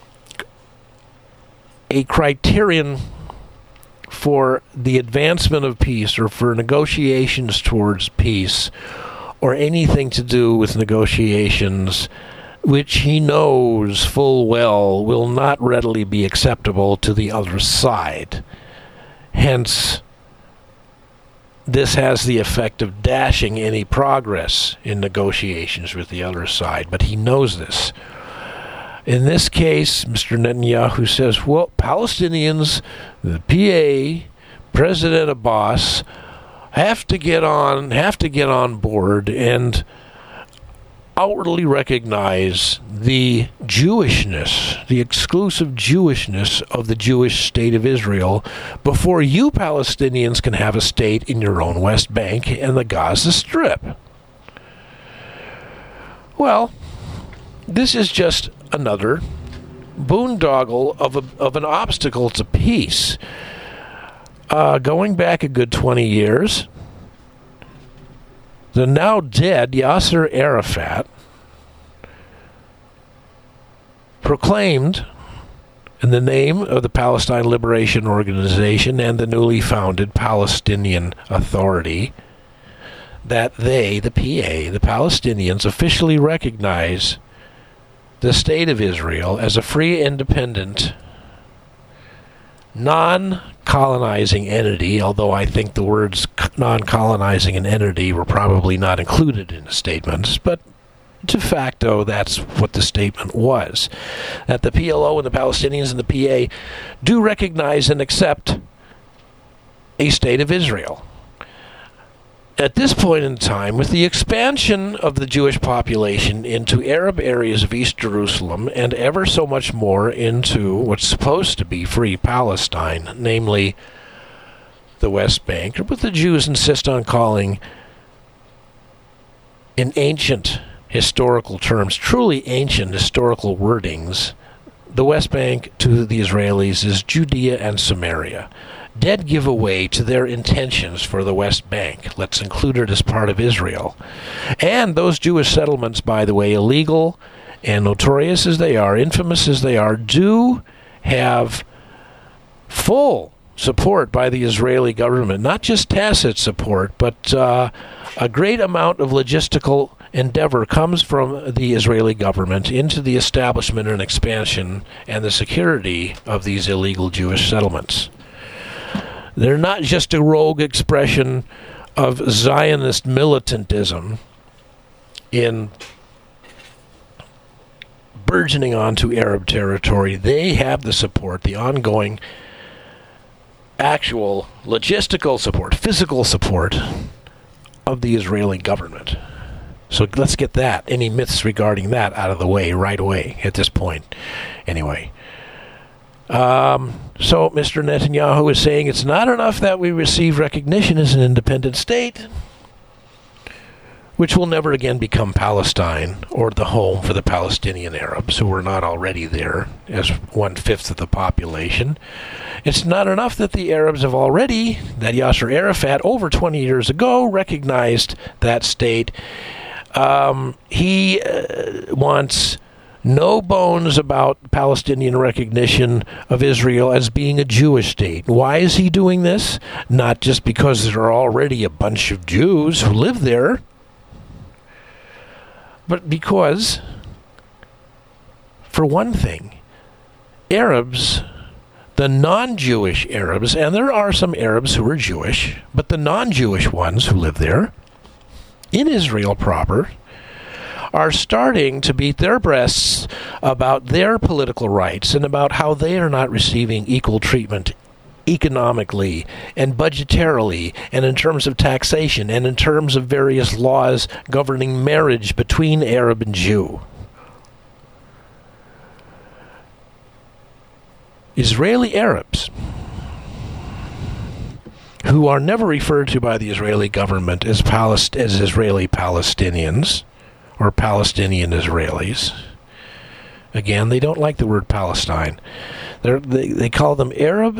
criterion for the advancement of peace or for negotiations towards peace or anything to do with negotiations which he knows full well will not readily be acceptable to the other side. Hence, this has the effect of dashing any progress in negotiations with the other side, but he knows this. In this case, Mr. Netanyahu says, well, Palestinians, the PA, President Abbas, have to get on board and outwardly recognize the Jewishness, the exclusive Jewishness of the Jewish state of Israel before you Palestinians can have a state in your own West Bank and the Gaza Strip. Well, this is just another boondoggle of an obstacle to peace. Going back a good 20 years, the now dead Yasser Arafat proclaimed, in the name of the Palestine Liberation Organization and the newly founded Palestinian Authority, that they, the PA, the Palestinians, officially recognize the State of Israel as a free, independent, non-colonizing entity, although I think the words non-colonizing and entity were probably not included in the statements, but de facto that's what the statement was. That the PLO and the Palestinians and the PA do recognize and accept a State of Israel. At this point in time, with the expansion of the Jewish population into Arab areas of East Jerusalem and ever so much more into what's supposed to be free Palestine, namely the West Bank, or what the Jews insist on calling, in ancient historical terms, truly ancient historical wordings, the West Bank to the Israelis is Judea and Samaria. Dead giveaway to their intentions for the West Bank. Let's include it as part of Israel. And those Jewish settlements, by the way, illegal and notorious as they are, infamous as they are, do have full support by the Israeli government. Not just tacit support, but a great amount of logistical endeavor comes from the Israeli government into the establishment and expansion and the security of these illegal Jewish settlements. They're not just a rogue expression of Zionist militantism in burgeoning onto Arab territory. They have the support, the ongoing actual logistical support, physical support of the Israeli government. So let's get that, any myths regarding that out of the way right away at this point. Anyway. So Mr. Netanyahu is saying it's not enough that we receive recognition as an independent state, which will never again become Palestine or the home for the Palestinian Arabs who were not already there as 1/5 of the population. It's not enough that the Arabs have already, that Yasser Arafat over 20 years ago recognized that state. He wants no bones about Palestinian recognition of Israel as being a Jewish state. Why is he doing this? Not just because there are already a bunch of Jews who live there, but because, for one thing, Arabs, the non-Jewish Arabs, and there are some Arabs who are Jewish, but the non-Jewish ones who live there, in Israel proper, are starting to beat their breasts about their political rights and about how they are not receiving equal treatment economically and budgetarily and in terms of taxation and in terms of various laws governing marriage between Arab and Jew. Israeli Arabs, who are never referred to by the Israeli government as Israeli Palestinians, or Palestinian Israelis. Again, they don't like the word Palestine. They call them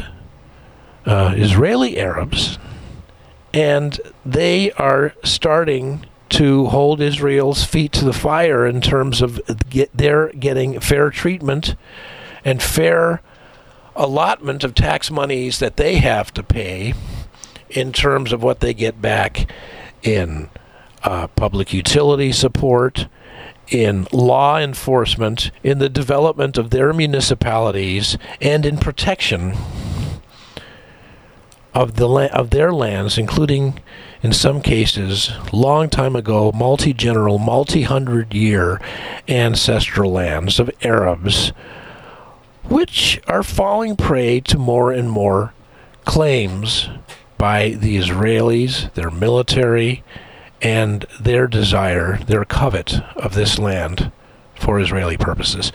Israeli Arabs, and they are starting to hold Israel's feet to the fire in terms of their getting fair treatment and fair allotment of tax monies that they have to pay in terms of what they get back in public utility support, in law enforcement, in the development of their municipalities, and in protection of their lands, including, in some cases, long time ago, multi-hundred-year ancestral lands of Arabs, which are falling prey to more and more claims by the Israelis, their military, and their desire, their covet of this land for Israeli purposes.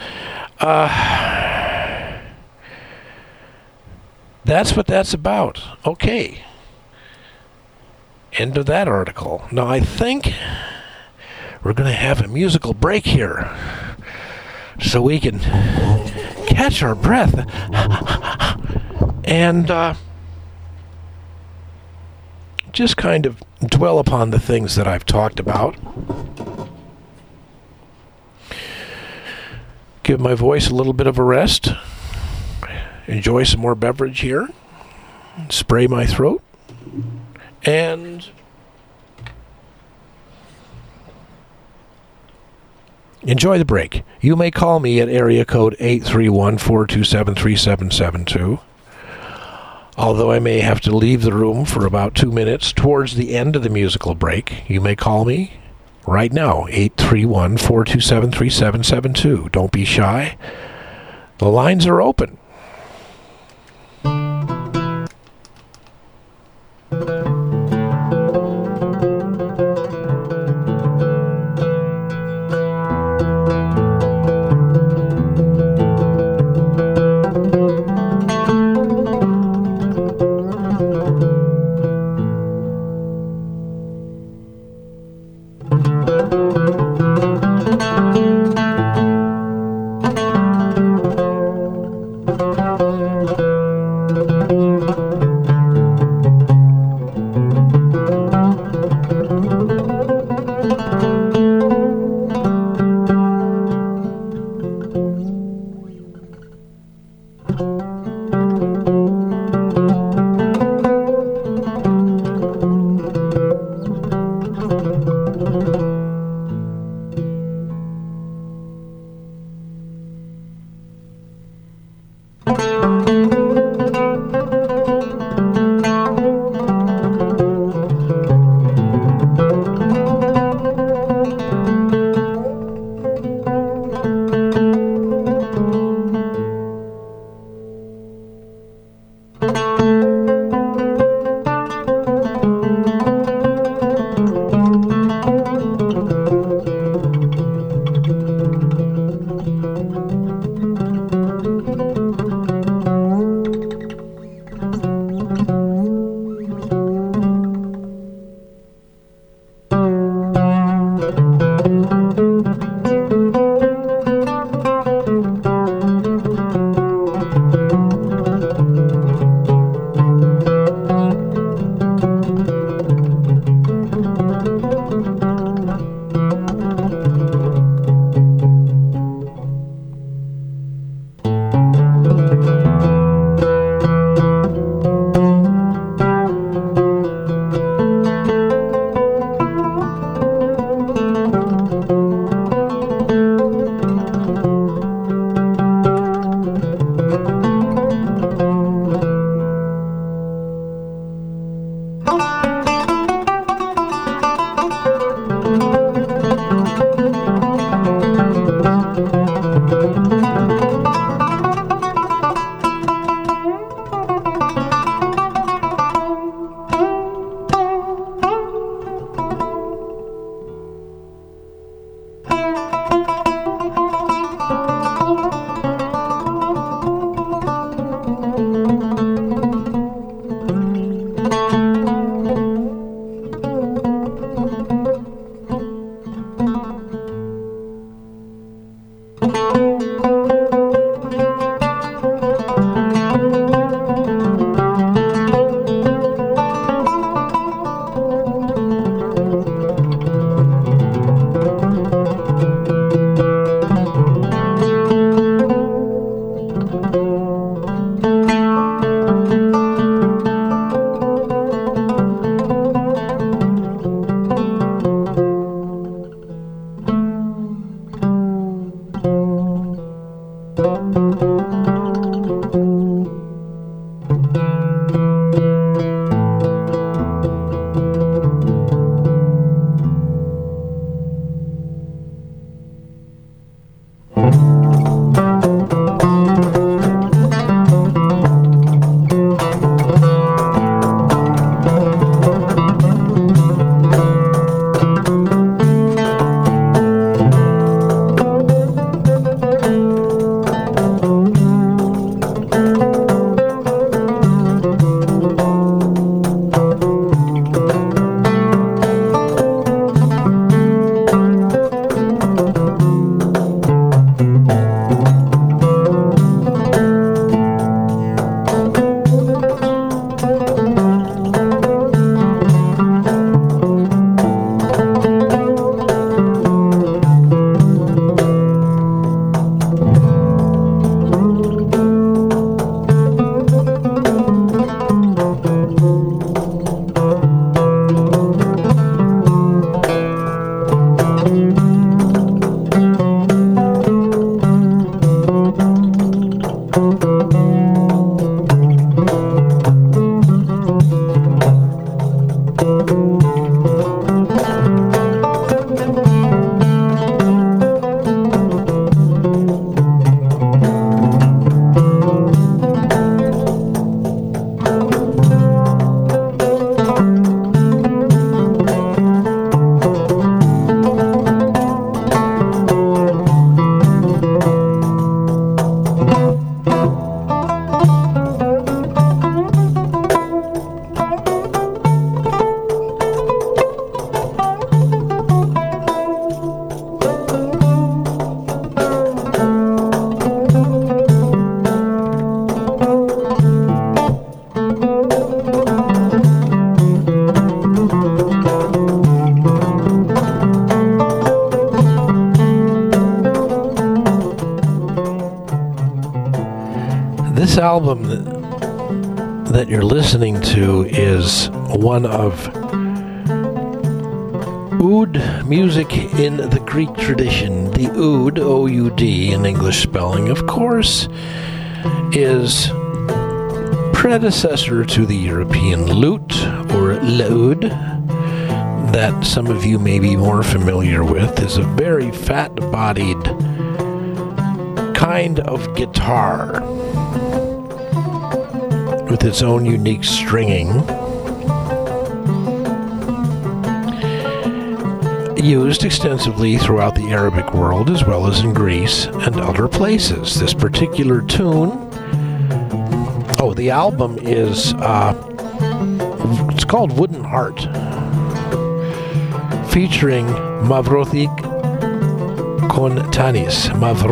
That's what that's about. Okay. End of that article. Now, I think we're going to have a musical break here so we can catch our breath and just kind of dwell upon the things that I've talked about. Give my voice a little bit of a rest. Enjoy some more beverage here. Spray my throat. And enjoy the break. You may call me at area code 831-427-3772. Although I may have to leave the room for about 2 minutes towards the end of the musical break, you may call me right now, 831-427-3772. Don't be shy. The lines are open. This album that you're listening to is one of oud music in the Greek tradition. The oud, O-U-D in English spelling, of course, is predecessor to the European lute, or laud, that some of you may be more familiar with. Is a very fat-bodied kind of guitar with its own unique stringing, used extensively throughout the Arabic world as well as in Greece and other places. This particular tune, the album is, it's called Wooden Heart, featuring Mavrothi Kontanis.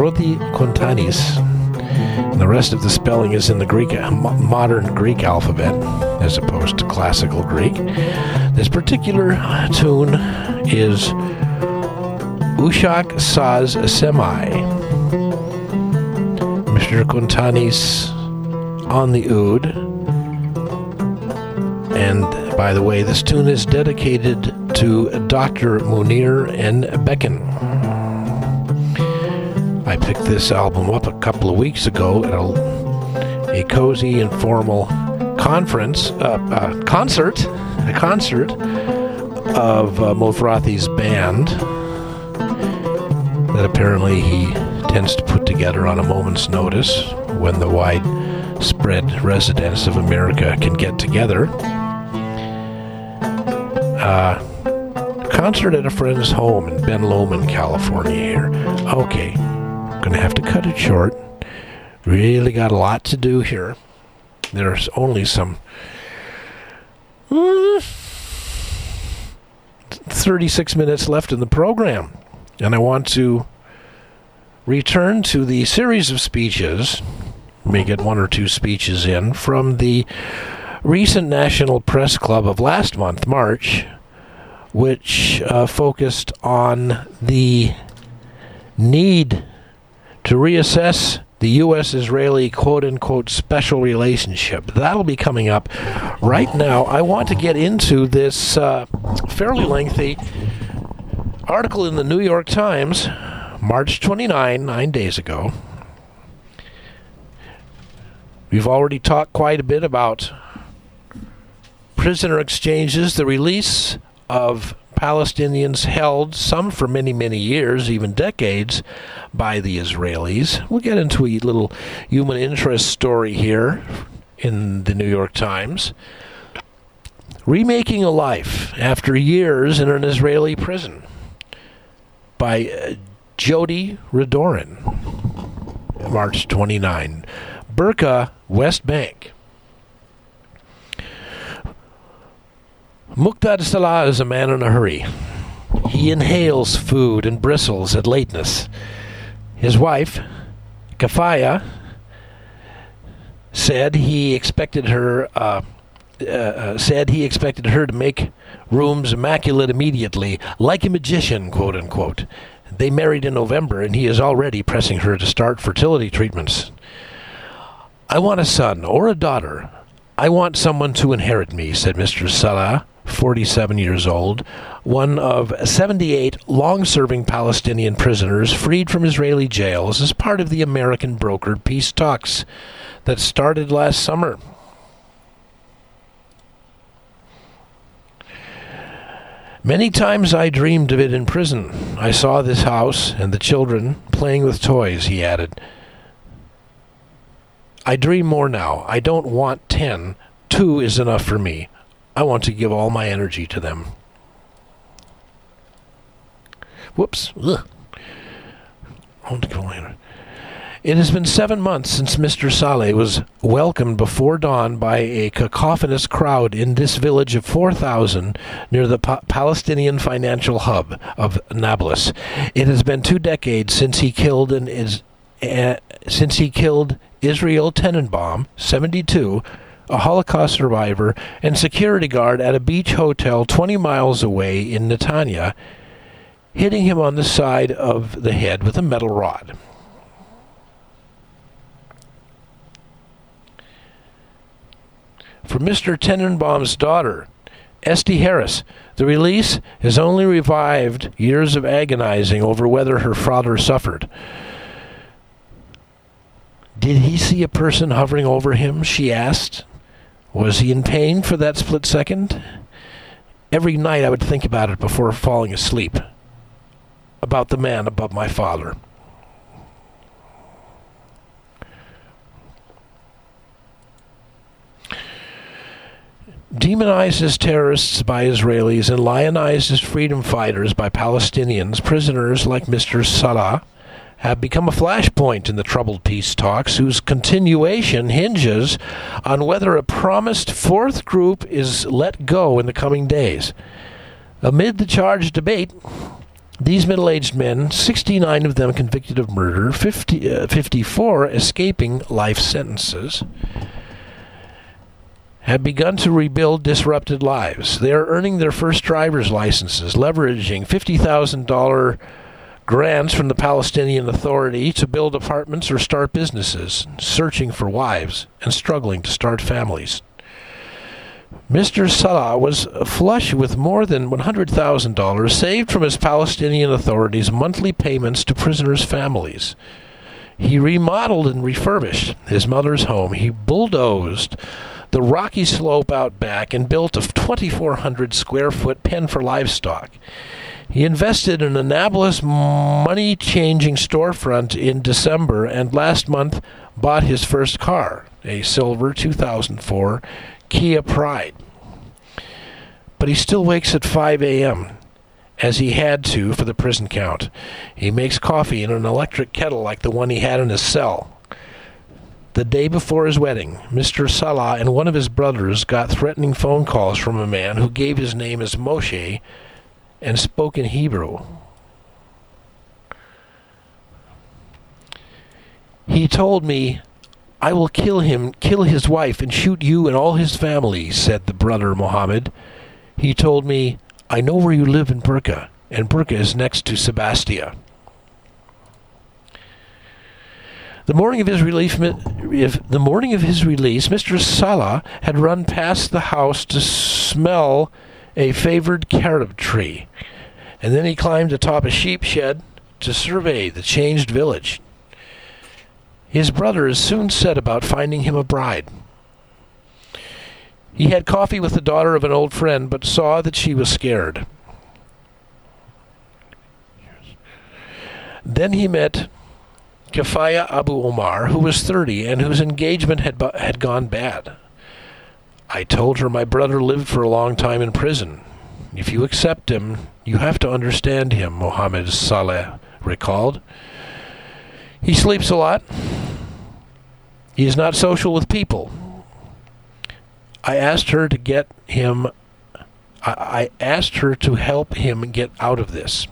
And the rest of the spelling is in the Greek, modern Greek alphabet, as opposed to classical Greek. This particular tune is Ushak Saz Semai. Mr. Kontanis on the oud. And by the way, this tune is dedicated to Dr. Munir N. Becken. I picked this album up a couple of weeks ago at a cozy, informal concert of Mavrathi's band that apparently he tends to put together on a moment's notice when the widespread residents of America can get together. Concert at a friend's home in Ben Lomond, California here. Okay, gonna have to cut it short. Really got a lot to do here. There's only some 36 minutes left in the program, and I want to return to the series of speeches, may get one or two speeches in, from the recent National Press Club of last month, March, which focused on the need to reassess the U.S.-Israeli quote-unquote special relationship. That'll be coming up. Right now, I want to get into this fairly lengthy article in the New York Times, March 29, 9 days ago. We've already talked quite a bit about prisoner exchanges, the release of Palestinians held, some for many, many years, even decades, by the Israelis. We'll get into a little human interest story here in the New York Times. Remaking a Life After Years in an Israeli Prison by Jody Redorin, March 29. Beerkah, West Bank. Muqdad Salah is a man in a hurry. He inhales food and bristles at lateness. His wife, Kafaya, said he expected her to make rooms immaculate immediately, like a magician, quote unquote. They married in November, and he is already pressing her to start fertility treatments. I want a son or a daughter. I want someone to inherit me, said Mr. Salah, 47 years old, one of 78 long-serving Palestinian prisoners freed from Israeli jails as part of the American-brokered peace talks that started last summer. Many times I dreamed of it in prison. I saw this house and the children playing with toys, he added. I dream more now. I don't want 10. 2 is enough for me. I want to give all my energy to them. Whoops. Ugh. It has been 7 months since Mr. Saleh was welcomed before dawn by a cacophonous crowd in this village of 4,000 near the Palestinian financial hub of Nablus. It has been 2 decades since he killed Israel Tenenbaum, 72, a Holocaust survivor and security guard at a beach hotel 20 miles away in Netanya, hitting him on the side of the head with a metal rod. From Mr. Tenenbaum's daughter, Esty Harris, the release has only revived years of agonizing over whether her father suffered. Did he see a person hovering over him, she asked. Was he in pain for that split second? Every night I would think about it before falling asleep. About the man above my father. Demonized as terrorists by Israelis and lionized as freedom fighters by Palestinians, prisoners like Mr. Salah have become a flashpoint in the troubled peace talks, whose continuation hinges on whether a promised fourth group is let go in the coming days. Amid the charged debate, these middle-aged men, 69 of them convicted of murder, 54 escaping life sentences, have begun to rebuild disrupted lives. They are earning their first driver's licenses, leveraging $50,000 grants from the Palestinian Authority to build apartments or start businesses, searching for wives and struggling to start families. Mr. Salah was flush with more than $100,000 saved from his Palestinian Authority's monthly payments to prisoners' families. He remodeled and refurbished his mother's home. He bulldozed the rocky slope out back and built a 2,400 square foot pen for livestock. He invested in a Nablus money-changing storefront in December, and last month bought his first car, a silver 2004 Kia Pride. But he still wakes at 5 a.m., as he had to for the prison count. He makes coffee in an electric kettle like the one he had in his cell. The day before his wedding, Mr. Salah and one of his brothers got threatening phone calls from a man who gave his name as Moshe and spoke in Hebrew. He told me, "I will kill him, kill his wife, and shoot you and all his family," said the brother Mohammed. He told me, "I know where you live in Burka, and Burka is next to Sebastia." The morning of his release, Mr. Salah had run past the house to smell a favored carob tree, and then he climbed atop a sheep shed to survey the changed village. His brothers soon set about finding him a bride. He had coffee with the daughter of an old friend, but saw that she was scared. Then he met Kafaya Abu Omar, who was 30 and whose engagement had gone bad. "I told her my brother lived for a long time in prison. If you accept him, you have to understand him," Mohammed Saleh recalled. "He sleeps a lot. He is not social with people. I asked her to help him get out of this."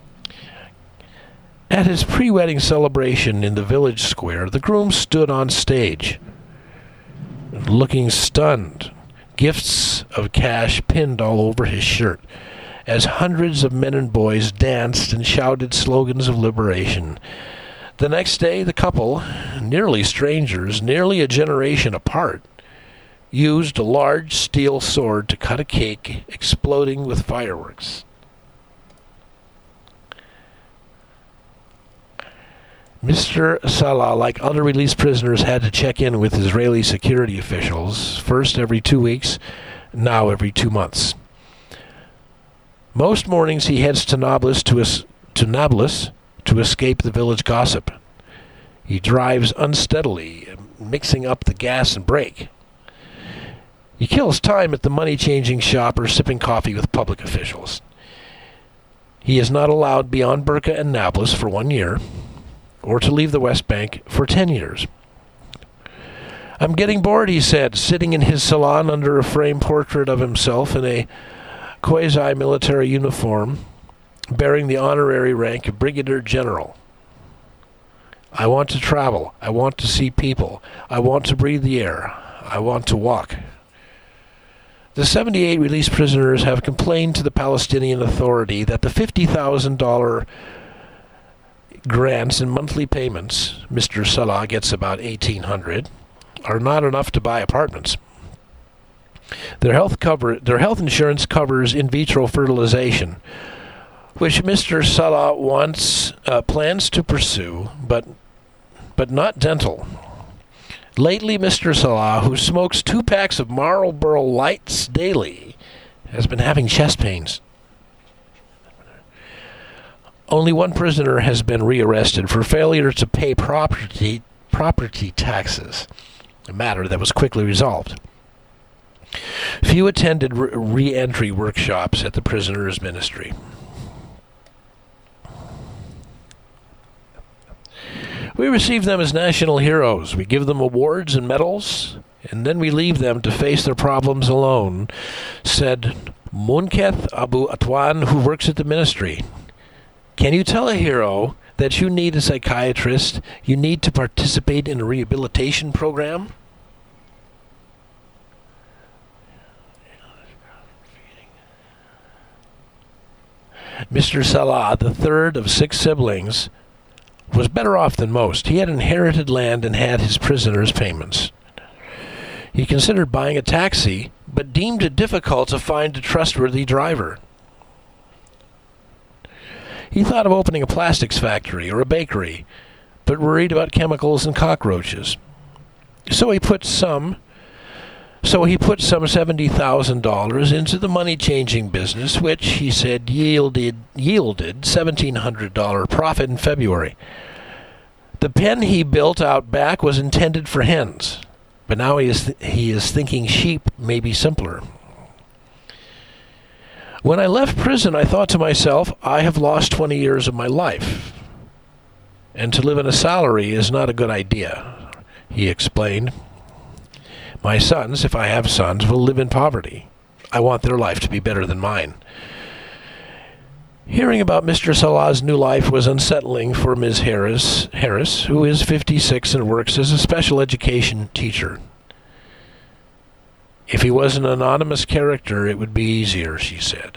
At his pre-wedding celebration in the village square, the groom stood on stage, looking stunned, gifts of cash pinned all over his shirt, as hundreds of men and boys danced and shouted slogans of liberation. The next day, the couple, nearly strangers, nearly a generation apart, used a large steel sword to cut a cake exploding with fireworks. Mr. Salah, like other released prisoners, had to check in with Israeli security officials, first every 2 weeks, now every 2 months. Most mornings he heads to Nablus to escape the village gossip. He drives unsteadily, mixing up the gas and brake. He kills time at the money-changing shop or sipping coffee with public officials. He is not allowed beyond Burka and Nablus for 1 year, or to leave the West Bank for 10 years. "I'm getting bored," he said, sitting in his salon under a framed portrait of himself in a quasi-military uniform, bearing the honorary rank of Brigadier General. "I want to travel. I want to see people. I want to breathe the air. I want to walk." The 78 released prisoners have complained to the Palestinian Authority that the $50,000 grants and monthly payments, Mr. Salah gets about $1,800, are not enough to buy apartments. Their health insurance covers in vitro fertilization, which Mr. Salah plans to pursue, but not dental. Lately, Mr. Salah, who smokes 2 packs of Marlboro Lights daily, has been having chest pains. Only one prisoner has been rearrested for failure to pay property taxes, a matter that was quickly resolved. Few attended re-entry workshops at the prisoner's ministry. We receive them as national heroes. We give them awards and medals, and then we leave them to face their problems alone, said Munketh Abu Atwan, who works at the ministry. Can you tell a hero that you need a psychiatrist, you need to participate in a rehabilitation program? Mr. Salah, the third of 6 siblings, was better off than most. He had inherited land and had his prisoners' payments. He considered buying a taxi, but deemed it difficult to find a trustworthy driver. He thought of opening a plastics factory or a bakery, but worried about chemicals and cockroaches. So he put some $70,000 into the money-changing business, which, he said, yielded $1,700 profit in February. The pen he built out back was intended for hens, but now he is thinking sheep may be simpler. When I left prison, I thought to myself, I have lost 20 years of my life, and to live on a salary is not a good idea, he explained. My sons, if I have sons, will live in poverty. I want their life to be better than mine. Hearing about Mr. Salah's new life was unsettling for Ms. Harris, who is 56 and works as a special education teacher. If he was an anonymous character, it would be easier, she said.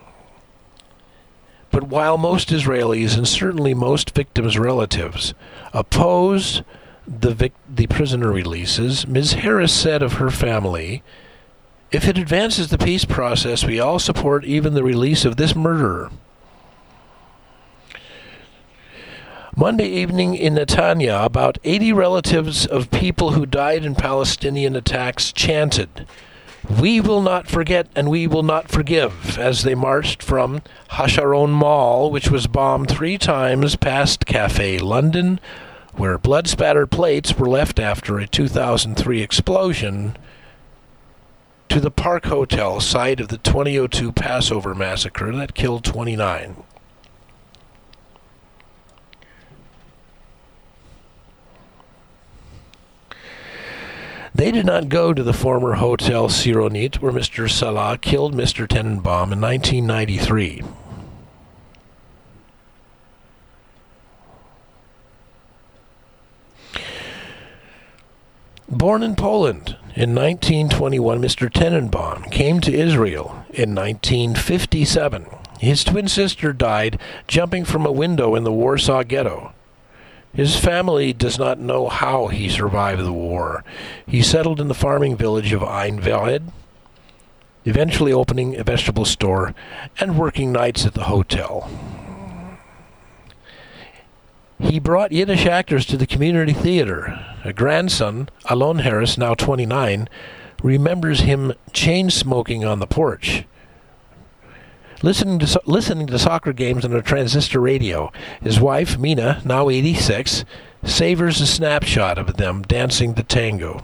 But while most Israelis, and certainly most victims' relatives, oppose the prisoner releases, Ms. Harris said of her family, "If it advances the peace process, we all support even the release of this murderer." Monday evening in Netanya, about 80 relatives of people who died in Palestinian attacks chanted, "We will not forget and we will not forgive," as they marched from Hasharon Mall, which was bombed 3 times, past Cafe London, where blood-spattered plates were left after a 2003 explosion, to the Park Hotel, site of the 2002 Passover massacre that killed 29. They did not go to the former Hotel Sironit, where Mr. Salah killed Mr. Tenenbaum in 1993. Born in Poland in 1921, Mr. Tenenbaum came to Israel in 1957. His twin sister died jumping from a window in the Warsaw Ghetto. His family does not know how he survived the war. He settled in the farming village of Einveld, eventually opening a vegetable store and working nights at the hotel. He brought Yiddish actors to the community theater. A grandson, Alon Harris, now 29, remembers him chain-smoking on the porch, listening to soccer games on a transistor radio. His wife, Mina, now 86, savors a snapshot of them dancing the tango.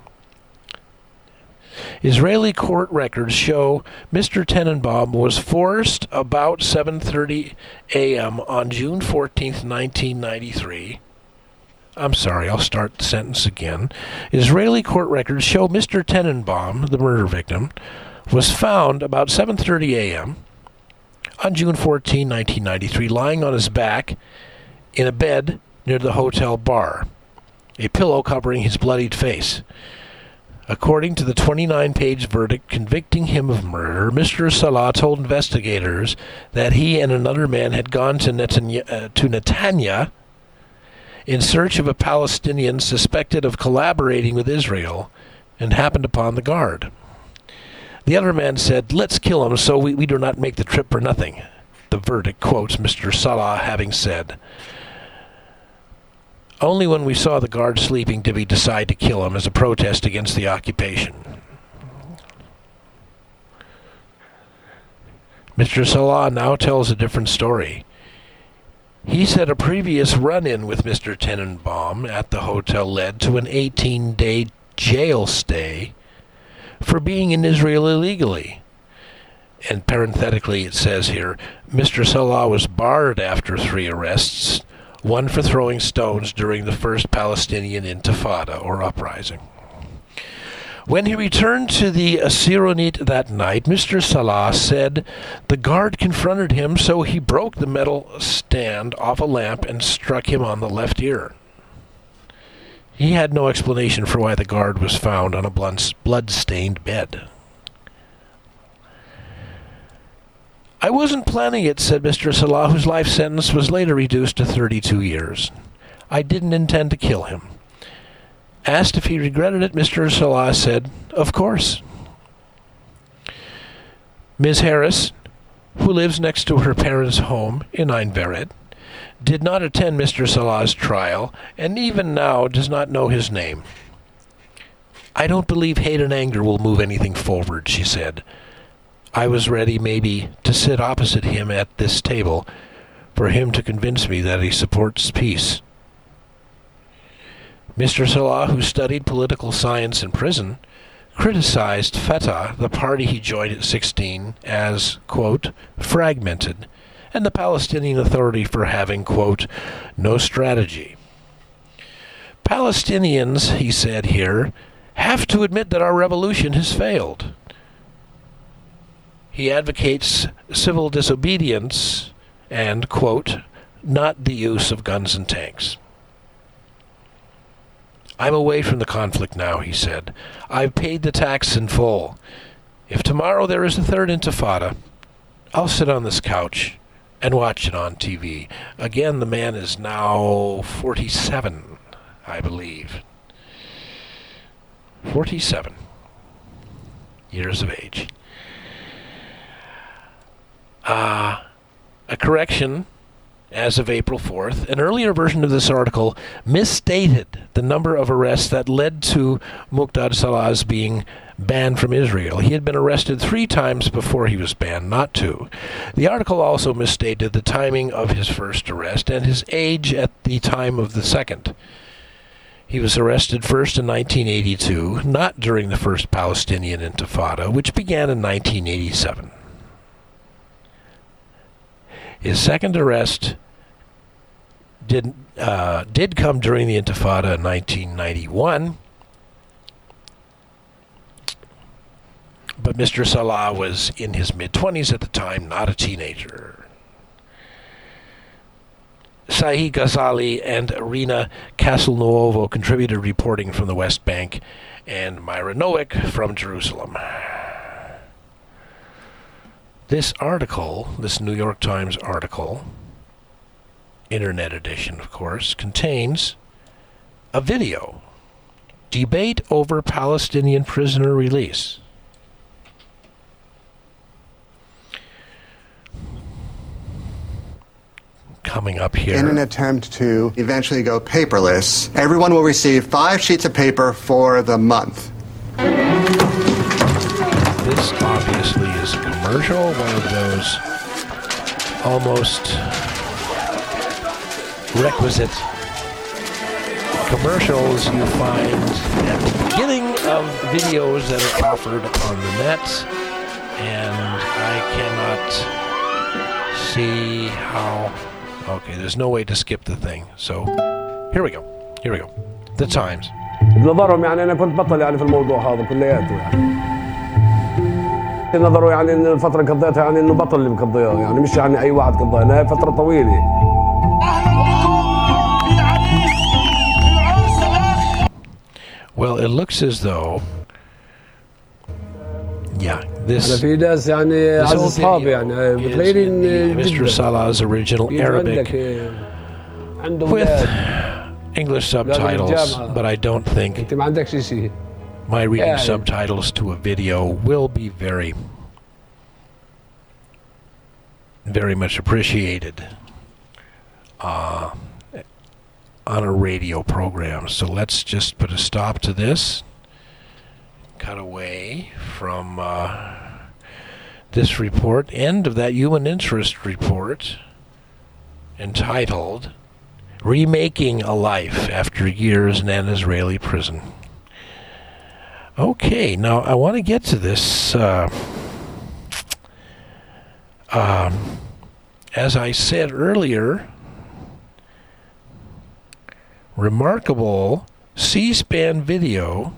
Israeli court records show Mr. Tenenbaum was forced about 7:30 a.m. on June 14, 1993. I'm sorry, I'll start the sentence again. Israeli court records show Mr. Tenenbaum, the murder victim, was found about 7:30 a.m. on June 14, 1993, lying on his back in a bed near the hotel bar, a pillow covering his bloodied face. According to the 29-page verdict convicting him of murder, Mr. Salah told investigators that he and another man had gone to Netanya in search of a Palestinian suspected of collaborating with Israel and happened upon the guard. The other man said, "Let's kill him so we do not make the trip for nothing." The verdict quotes Mr. Salah having said, "Only when we saw the guard sleeping did we decide to kill him as a protest against the occupation." Mr. Salah now tells a different story. He said a previous run-in with Mr. Tenenbaum at the hotel led to an 18-day jail stay for being in Israel illegally. And parenthetically it says here, Mr. Salah was barred after 3 arrests, one for throwing stones during the first Palestinian Intifada, or uprising. When he returned to the Asironit that night, Mr. Salah said the guard confronted him, so he broke the metal stand off a lamp and struck him on the left ear. He had no explanation for why the guard was found on a blood-stained bed. "I wasn't planning it," said Mr. Salah, whose life sentence was later reduced to 32 years. "I didn't intend to kill him." Asked if he regretted it, Mr. Salah said, "Of course." Ms. Harris, who lives next to her parents' home in Ein Vered, did not attend Mr. Salah's trial, and even now does not know his name. "I don't believe hate and anger will move anything forward," she said. "I was ready, maybe, to sit opposite him at this table, for him to convince me that he supports peace." Mr. Salah, who studied political science in prison, criticized Fatah, the party he joined at 16, as, quote, fragmented, and the Palestinian Authority for having, quote, no strategy. "Palestinians," he said here, "have to admit that our revolution has failed." He advocates civil disobedience and, quote, not the use of guns and tanks. "I'm away from the conflict now," he said. "I've paid the tax in full. If tomorrow there is a third Intifada, I'll sit on this couch and watch it on TV." Again, the man is now 47, I believe. 47 years of age. A correction. As of April 4th, an earlier version of this article misstated the number of arrests that led to Muqtada Salah's being banned from Israel. He had been arrested 3 times before he was banned, not 2. The article also misstated the timing of his first arrest and his age at the time of the second. He was arrested first in 1982, not during the first Palestinian Intifada, which began in 1987. His second arrest did come during the Intifada in 1991, but Mr. Salah was in his mid-20s at the time, not a teenager. Sahi Ghazali and Irina Castelnuovo contributed reporting from the West Bank, and Myra Nowick from Jerusalem. This article, this New York Times article, internet edition, of course, contains a video. Debate over Palestinian prisoner release. Coming up here. In an attempt to eventually go paperless, everyone will receive 5 sheets of paper for the month. This obviously is a commercial, one of those almost requisite commercials you find at the beginning of videos that are offered on the net, and I cannot see how... Okay, there's no way to skip the thing, so here we go. The Times. بنظرهم يعني أنا كنت بطل يعني في الموضوع هذا كلياته يعني. نظروا يعني إن الفترة قضيتها يعني إنه بطل اللي مقضيها يعني مش يعني أي واحد قضاها، أنا فترة طويلة. Well, it looks as though, yeah, this في ناس يعني عز أصحابي يعني بتلاقين Mr. Salah's original Arabic with English subtitles, but I don't think my reading subtitles to a video will be very, very much appreciated on a radio program. So let's just put a stop to this. Cut away from this report. End of that human interest report entitled Remaking a Life After Years in an Israeli Prison. Okay, now I want to get to this. As I said earlier, remarkable C-SPAN video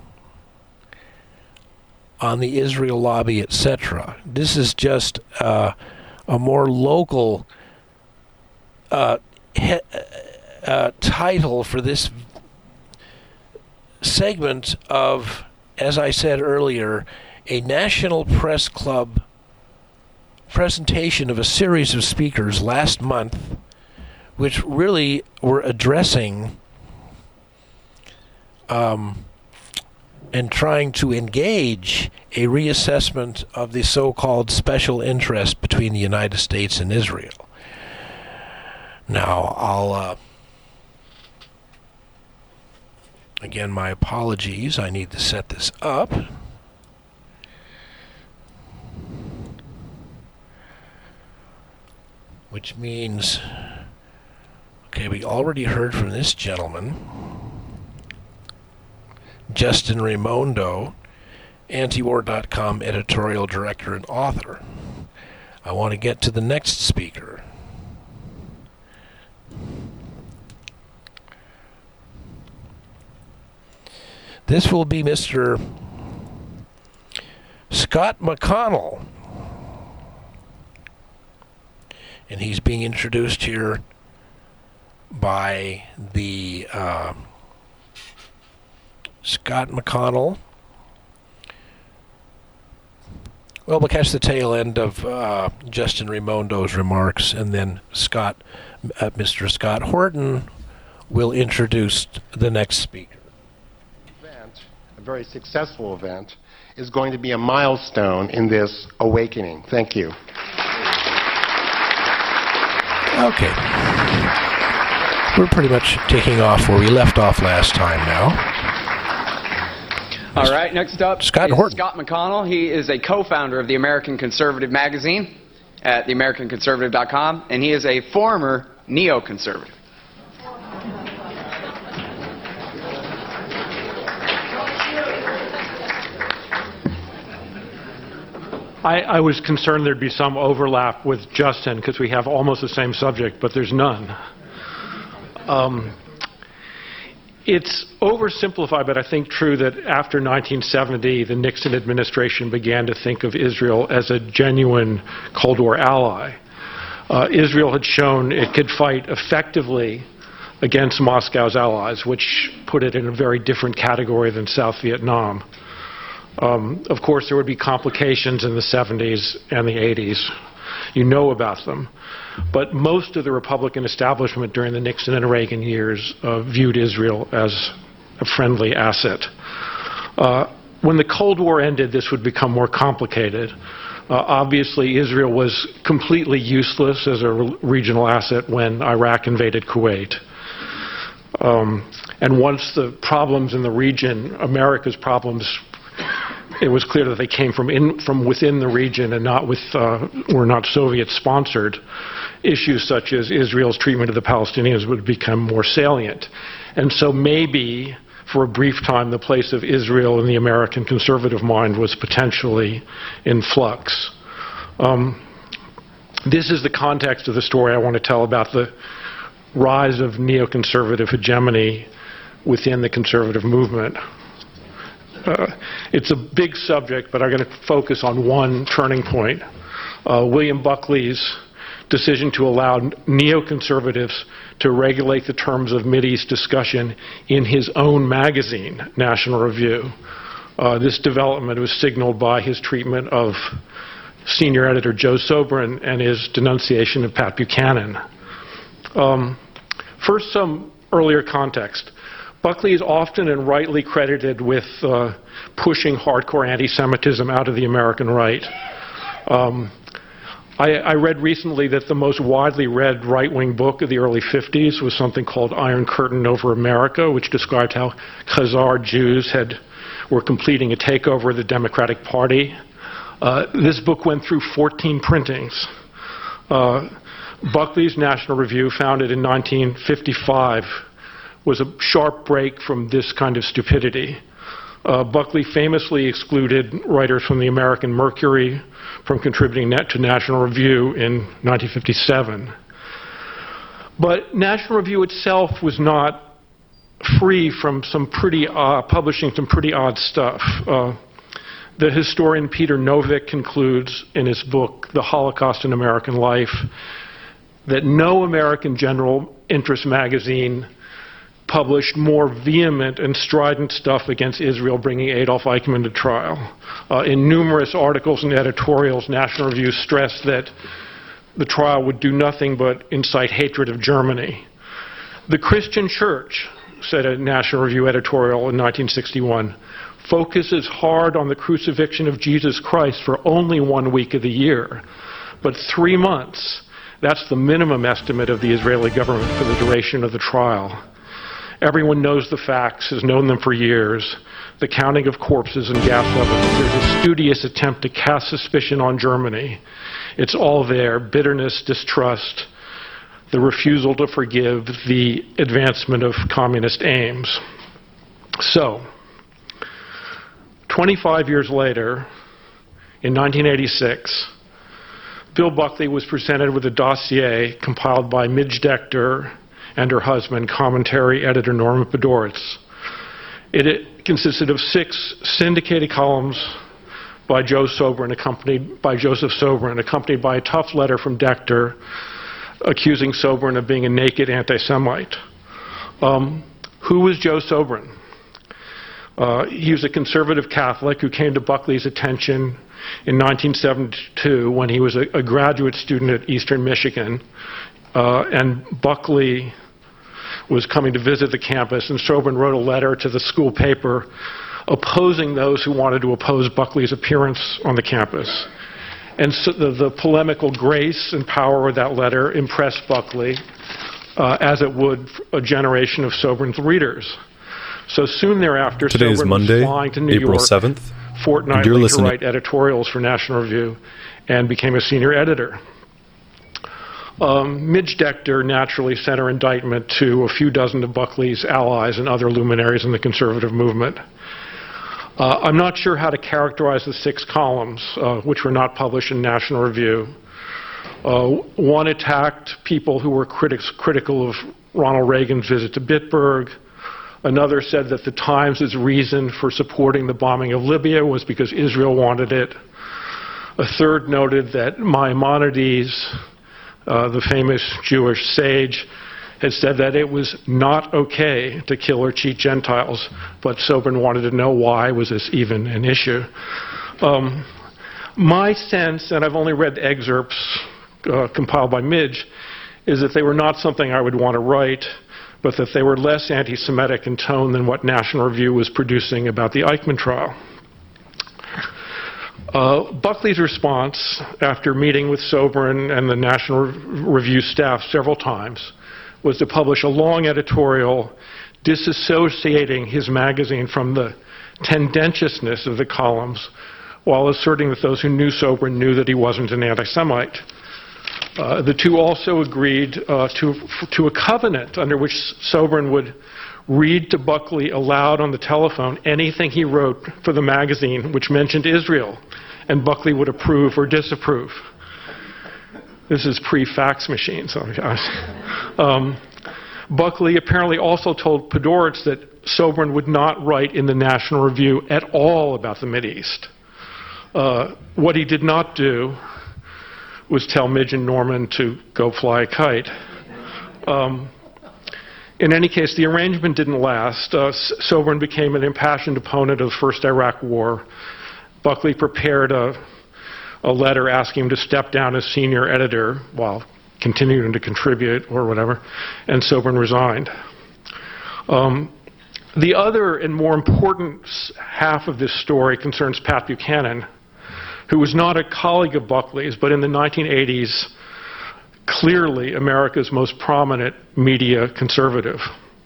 on the Israel lobby, etc. This is just a more local title for this segment of, as I said earlier, a National Press Club presentation of a series of speakers last month, which really were addressing and trying to engage a reassessment of the so-called special interest between the United States and Israel. Now, I'll again, my apologies. I need to set this up. Which means, okay, we already heard from this gentleman, Justin Raimondo, Antiwar.com editorial director and author. I want to get to the next speaker. This will be Mr. Scott McConnell. And he's being introduced here by the Scott McConnell. Well, we'll catch the tail end of Justin Raimondo's remarks, and then Mr. Scott Horton will introduce the next speaker. A very successful event is going to be a milestone in this awakening. Thank you. Okay. We're pretty much taking off where we left off last time now. All right, next up Scott is Horton. Scott McConnell. He is a co-founder of the American Conservative magazine at theamericanconservative.com, and he is a former neoconservative. I was concerned there'd be some overlap with Justin because we have almost the same subject, but there's none. It's oversimplified, but I think true that after 1970, the Nixon administration began to think of Israel as a genuine Cold War ally. Israel had shown it could fight effectively against Moscow's allies, which put it in a very different category than South Vietnam. Of course, there would be complications in the 70s and the 80s. You know about them. But most of the Republican establishment during the Nixon and Reagan years viewed Israel as a friendly asset. When the Cold War ended, this would become more complicated. Obviously, Israel was completely useless as a regional asset when Iraq invaded Kuwait. And once the problems in the region, America's problems, it was clear that they came from within the region and were not Soviet-sponsored. Issues such as Israel's treatment of the Palestinians would become more salient. And so maybe, for a brief time, the place of Israel in the American conservative mind was potentially in flux. This is the context of the story I want to tell about the rise of neoconservative hegemony within the conservative movement. It's a big subject, but I'm going to focus on one turning point. William Buckley's decision to allow neoconservatives to regulate the terms of Mideast discussion in his own magazine, National Review. This development was signaled by his treatment of senior editor Joe Sobran and his denunciation of Pat Buchanan. First, some earlier context. Buckley is often and rightly credited with pushing hardcore anti-Semitism out of the American right. I read recently that the most widely read right-wing book of the early 50s was something called Iron Curtain Over America, which described how Khazar Jews were completing a takeover of the Democratic Party. This book went through 14 printings. Buckley's National Review, founded in 1955, was a sharp break from this kind of stupidity. Buckley famously excluded writers from the American Mercury from contributing to National Review in 1957. But National Review itself was not free from publishing some pretty odd stuff. The historian Peter Novick concludes in his book, The Holocaust in American Life, that no American general interest magazine published more vehement and strident stuff against Israel, bringing Adolf Eichmann to trial. In numerous articles and editorials, National Review stressed that the trial would do nothing but incite hatred of Germany. The Christian Church, said a National Review editorial in 1961, focuses hard on the crucifixion of Jesus Christ for only 1 week of the year, but 3 months. That's the minimum estimate of the Israeli government for the duration of the trial. Everyone knows the facts, has known them for years. The counting of corpses and gas levels. There's a studious attempt to cast suspicion on Germany. It's all there: bitterness, distrust, the refusal to forgive, the advancement of communist aims. So, 25 years later, in 1986, Bill Buckley was presented with a dossier compiled by Midge Decter and her husband, commentary editor Norman Podhoretz. It consisted of 6 syndicated columns by Joseph Sobran, accompanied by a tough letter from Decter accusing Sobran of being a naked anti-Semite. Who was Joe Sobran? He was a conservative Catholic who came to Buckley's attention in 1972 when he was a graduate student at Eastern Michigan, and Buckley was coming to visit the campus, and Sobran wrote a letter to the school paper opposing those who wanted to oppose Buckley's appearance on the campus. And so the polemical grace and power of that letter impressed Buckley, as it would a generation of Sobran's readers. So soon thereafter, Today Sobran Monday, was flying to New April York 7th. fortnightly to write editorials for National Review, and became a senior editor. Midge Decter naturally sent her indictment to a few dozen of Buckley's allies and other luminaries in the conservative movement. I'm not sure how to characterize the 6 columns, which were not published in National Review. One attacked people who were critical of Ronald Reagan's visit to Bitburg. Another said that the Times' reason for supporting the bombing of Libya was because Israel wanted it. A third noted that Maimonides, the famous Jewish sage, had said that it was not okay to kill or cheat Gentiles, but Sobran wanted to know why was this even an issue. My sense, and I've only read excerpts compiled by Midge, is that they were not something I would want to write, but that they were less anti-Semitic in tone than what National Review was producing about the Eichmann trial. Buckley's response, after meeting with Sobran and the National Review staff several times, was to publish a long editorial disassociating his magazine from the tendentiousness of the columns, while asserting that those who knew Sobran knew that he wasn't an anti-Semite. The two also agreed to a covenant under which Sobran would read to Buckley aloud on the telephone anything he wrote for the magazine which mentioned Israel, and Buckley would approve or disapprove. This is pre-fax machines. Buckley apparently also told Podhoretz that Sobran would not write in the National Review at all about the Mideast. What he did not do was tell Midge and Norman to go fly a kite. In any case, the arrangement didn't last. Sobran became an impassioned opponent of the First Iraq War. Buckley prepared a letter asking him to step down as senior editor while continuing to contribute or whatever, and Sobran resigned. The other and more important half of this story concerns Pat Buchanan, who was not a colleague of Buckley's, but in the 1980s, clearly America's most prominent media conservative.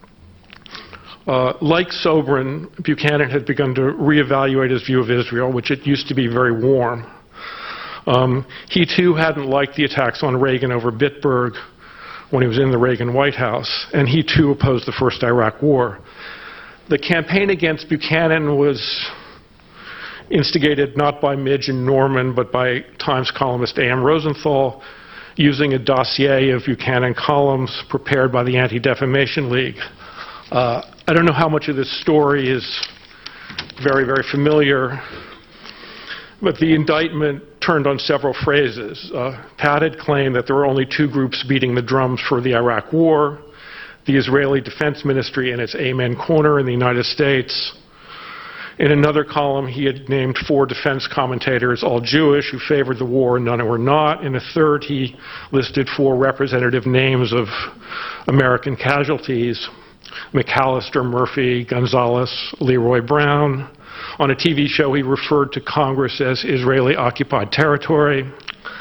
Like Sobran, Buchanan had begun to reevaluate his view of Israel, which it used to be very warm. He too hadn't liked the attacks on Reagan over Bitburg when he was in the Reagan White House, and he too opposed the first Iraq War. The campaign against Buchanan was instigated not by Midge and Norman, but by Times columnist A.M. Rosenthal, using a dossier of Buchanan columns prepared by the Anti-Defamation League. I don't know how much of this story is very, very familiar, but the indictment turned on several phrases. Pat had claimed that there were only two groups beating the drums for the Iraq War: the Israeli Defense Ministry and its Amen Corner in the United States. In another column, he had named 4 defense commentators, all Jewish, who favored the war and none who were not. In a third, he listed 4 representative names of American casualties: McAllister, Murphy, Gonzalez, Leroy Brown. On a TV show, he referred to Congress as Israeli-occupied territory.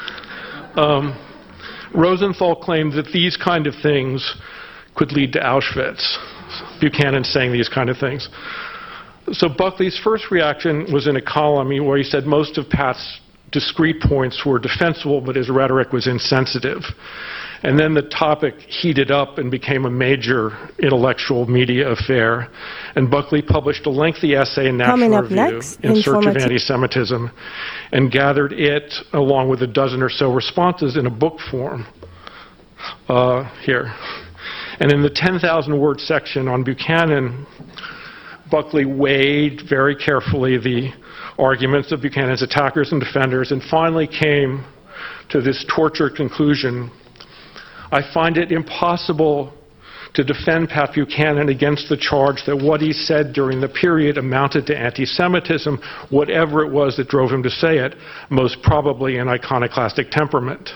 Rosenthal claimed that these kind of things could lead to Auschwitz. Buchanan saying these kind of things. So Buckley's first reaction was in a column where he said most of Pat's discrete points were defensible, but his rhetoric was insensitive. And then the topic heated up and became a major intellectual media affair. And Buckley published a lengthy essay in National Review in search of anti-Semitism and gathered it, along with a dozen or so responses, in a book form. Here. And in the 10,000-word section on Buchanan, Buckley weighed very carefully the arguments of Buchanan's attackers and defenders and finally came to this tortured conclusion: I find it impossible to defend Pat Buchanan against the charge that what he said during the period amounted to anti-Semitism, whatever it was that drove him to say it, most probably an iconoclastic temperament.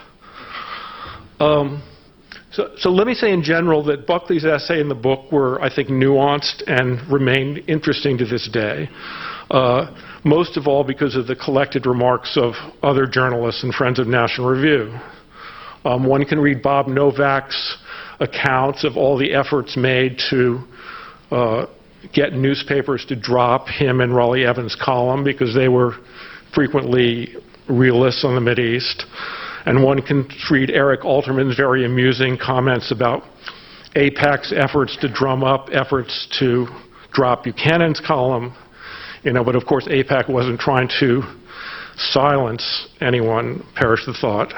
So let me say in general that Buckley's essay and the book were, I think, nuanced and remain interesting to this day, most of all because of the collected remarks of other journalists and friends of National Review. One can read Bob Novak's accounts of all the efforts made to get newspapers to drop him and Raleigh Evans' column because they were frequently realists on the Mideast. And one can read Eric Alterman's very amusing comments about AIPAC's efforts to drum up efforts to drop Buchanan's column. But of course AIPAC wasn't trying to silence anyone, perish the thought.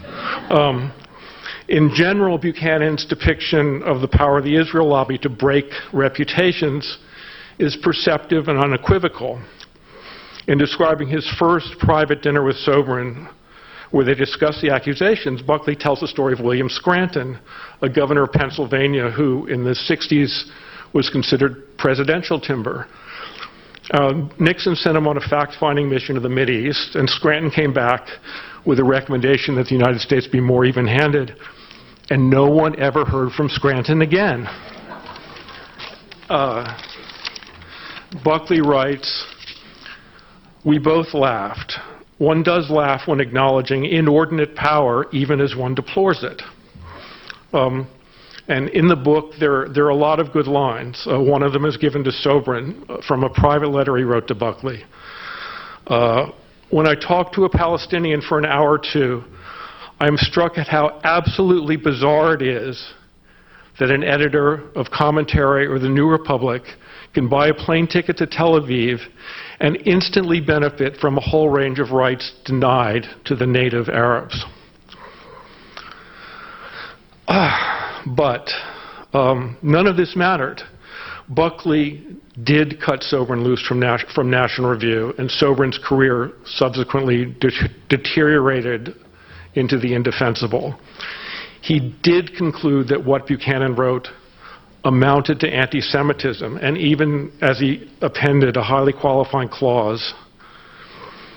In general, Buchanan's depiction of the power of the Israel lobby to break reputations is perceptive and unequivocal. In describing his first private dinner with Sobran, where they discuss the accusations, Buckley tells the story of William Scranton, a governor of Pennsylvania who in the 60s was considered presidential timber. Nixon sent him on a fact-finding mission to the Mideast, and Scranton came back with a recommendation that the United States be more even-handed, and no one ever heard from Scranton again. Buckley writes, "We both laughed. One does laugh when acknowledging inordinate power, even as one deplores it." And in the book, there are a lot of good lines. One of them is given to Sobran from a private letter he wrote to Buckley. "When I talk to a Palestinian for an hour or two, I am struck at how absolutely bizarre it is that an editor of Commentary or the New Republic can buy a plane ticket to Tel Aviv and instantly benefit from a whole range of rights denied to the native Arabs." But none of this mattered. Buckley did cut Sobran loose from National Review, and Sobran's career subsequently deteriorated into the indefensible. He did conclude that what Buchanan wrote amounted to anti-Semitism, and even as he appended a highly qualifying clause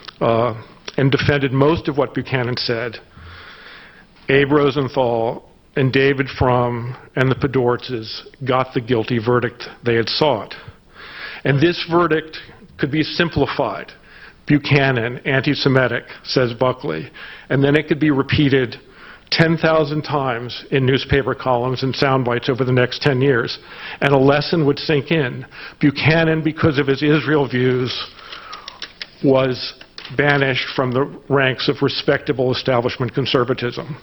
and defended most of what Buchanan said, Abe Rosenthal and David Frum and the Podortzes got the guilty verdict they had sought. And this verdict could be simplified. Buchanan, anti-Semitic, says Buckley. And then it could be repeated 10,000 times in newspaper columns and sound bites over the next 10 years. And a lesson would sink in. Buchanan, because of his Israel views, was banished from the ranks of respectable establishment conservatism.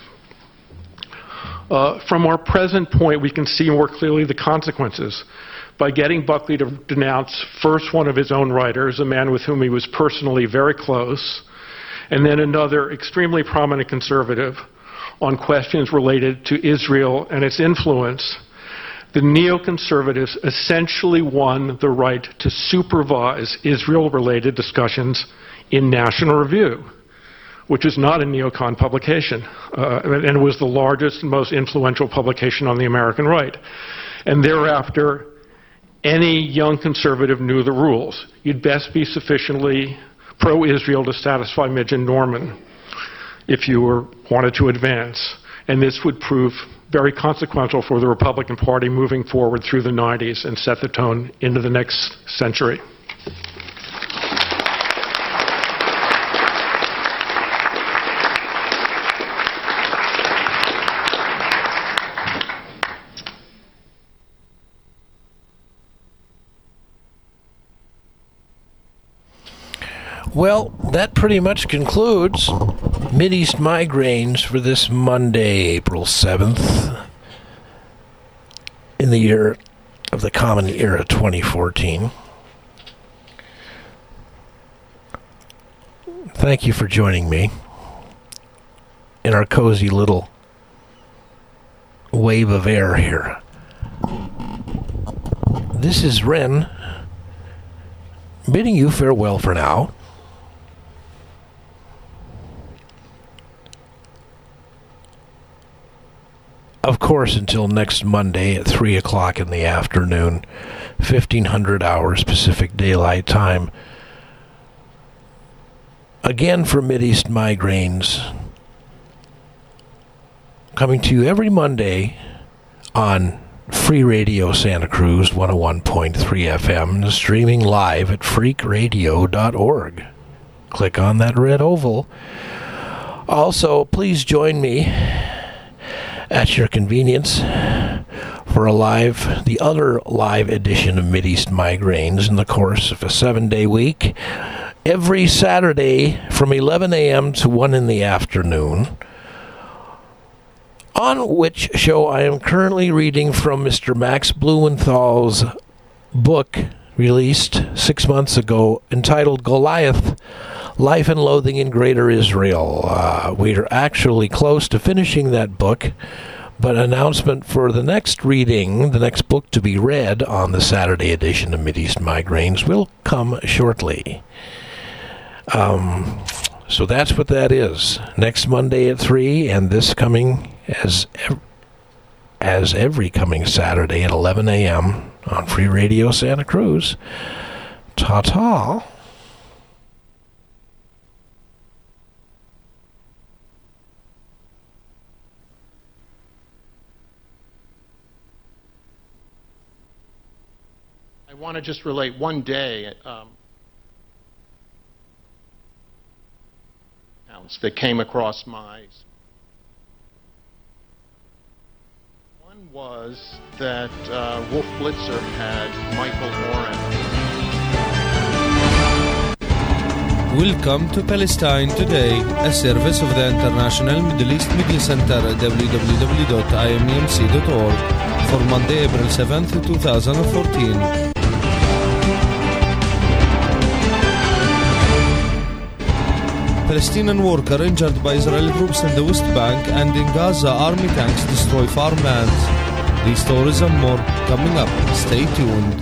From our present point, we can see more clearly the consequences. By getting Buckley to denounce first one of his own writers, a man with whom he was personally very close, and then another extremely prominent conservative on questions related to Israel and its influence, the neoconservatives essentially won the right to supervise Israel-related discussions in National Review, which is not a neocon publication, and it was the largest and most influential publication on the American right. And thereafter, any young conservative knew the rules. You'd best be sufficiently pro-Israel to satisfy Midge and Norman if you wanted to advance. And this would prove very consequential for the Republican Party moving forward through the 90s and set the tone into the next century. Well, that pretty much concludes Mideast Migraines for this Monday, April 7th, in the year of the Common Era 2014. Thank you for joining me in our cozy little wave of air here. This is Ren, bidding you farewell for now. Of course, until next Monday at 3 o'clock in the afternoon, 1500 hours Pacific Daylight Time. Again for Mideast Migraines, coming to you every Monday on Free Radio Santa Cruz 101.3 FM, streaming live at freakradio.org. Click on that red oval. Also, please join me at your convenience for the other live edition of Mideast Migraines in the course of a 7-day week, every Saturday from 11 a.m. to 1 in the afternoon, on which show I am currently reading from Mr. Max Blumenthal's book, released 6 months ago, entitled Goliath, Life and Loathing in Greater Israel. We're actually close to finishing that book, but announcement for the next reading, the next book to be read on the Saturday edition of Mideast Migraines will come shortly. So that's what that is. Next Monday at 3, and this coming as every coming Saturday at 11 a.m. on Free Radio Santa Cruz. Ta-ta. I want to just relate one day that came across my. One was that Wolf Blitzer had Michael Oren. Welcome to Palestine Today, a service of the International Middle East Media Center at www.imemc.org for Monday, April 7th, 2014. Palestinian worker injured by Israeli troops in the West Bank, and in Gaza, army tanks destroy farmlands. These stories and more coming up. Stay tuned.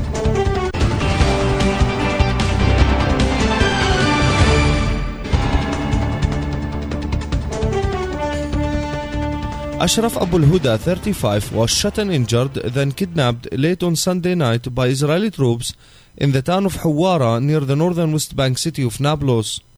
Ashraf Abu al-Huda, 35, was shot and injured, then kidnapped late on Sunday night by Israeli troops in the town of Hawara near the northern West Bank city of Nablus.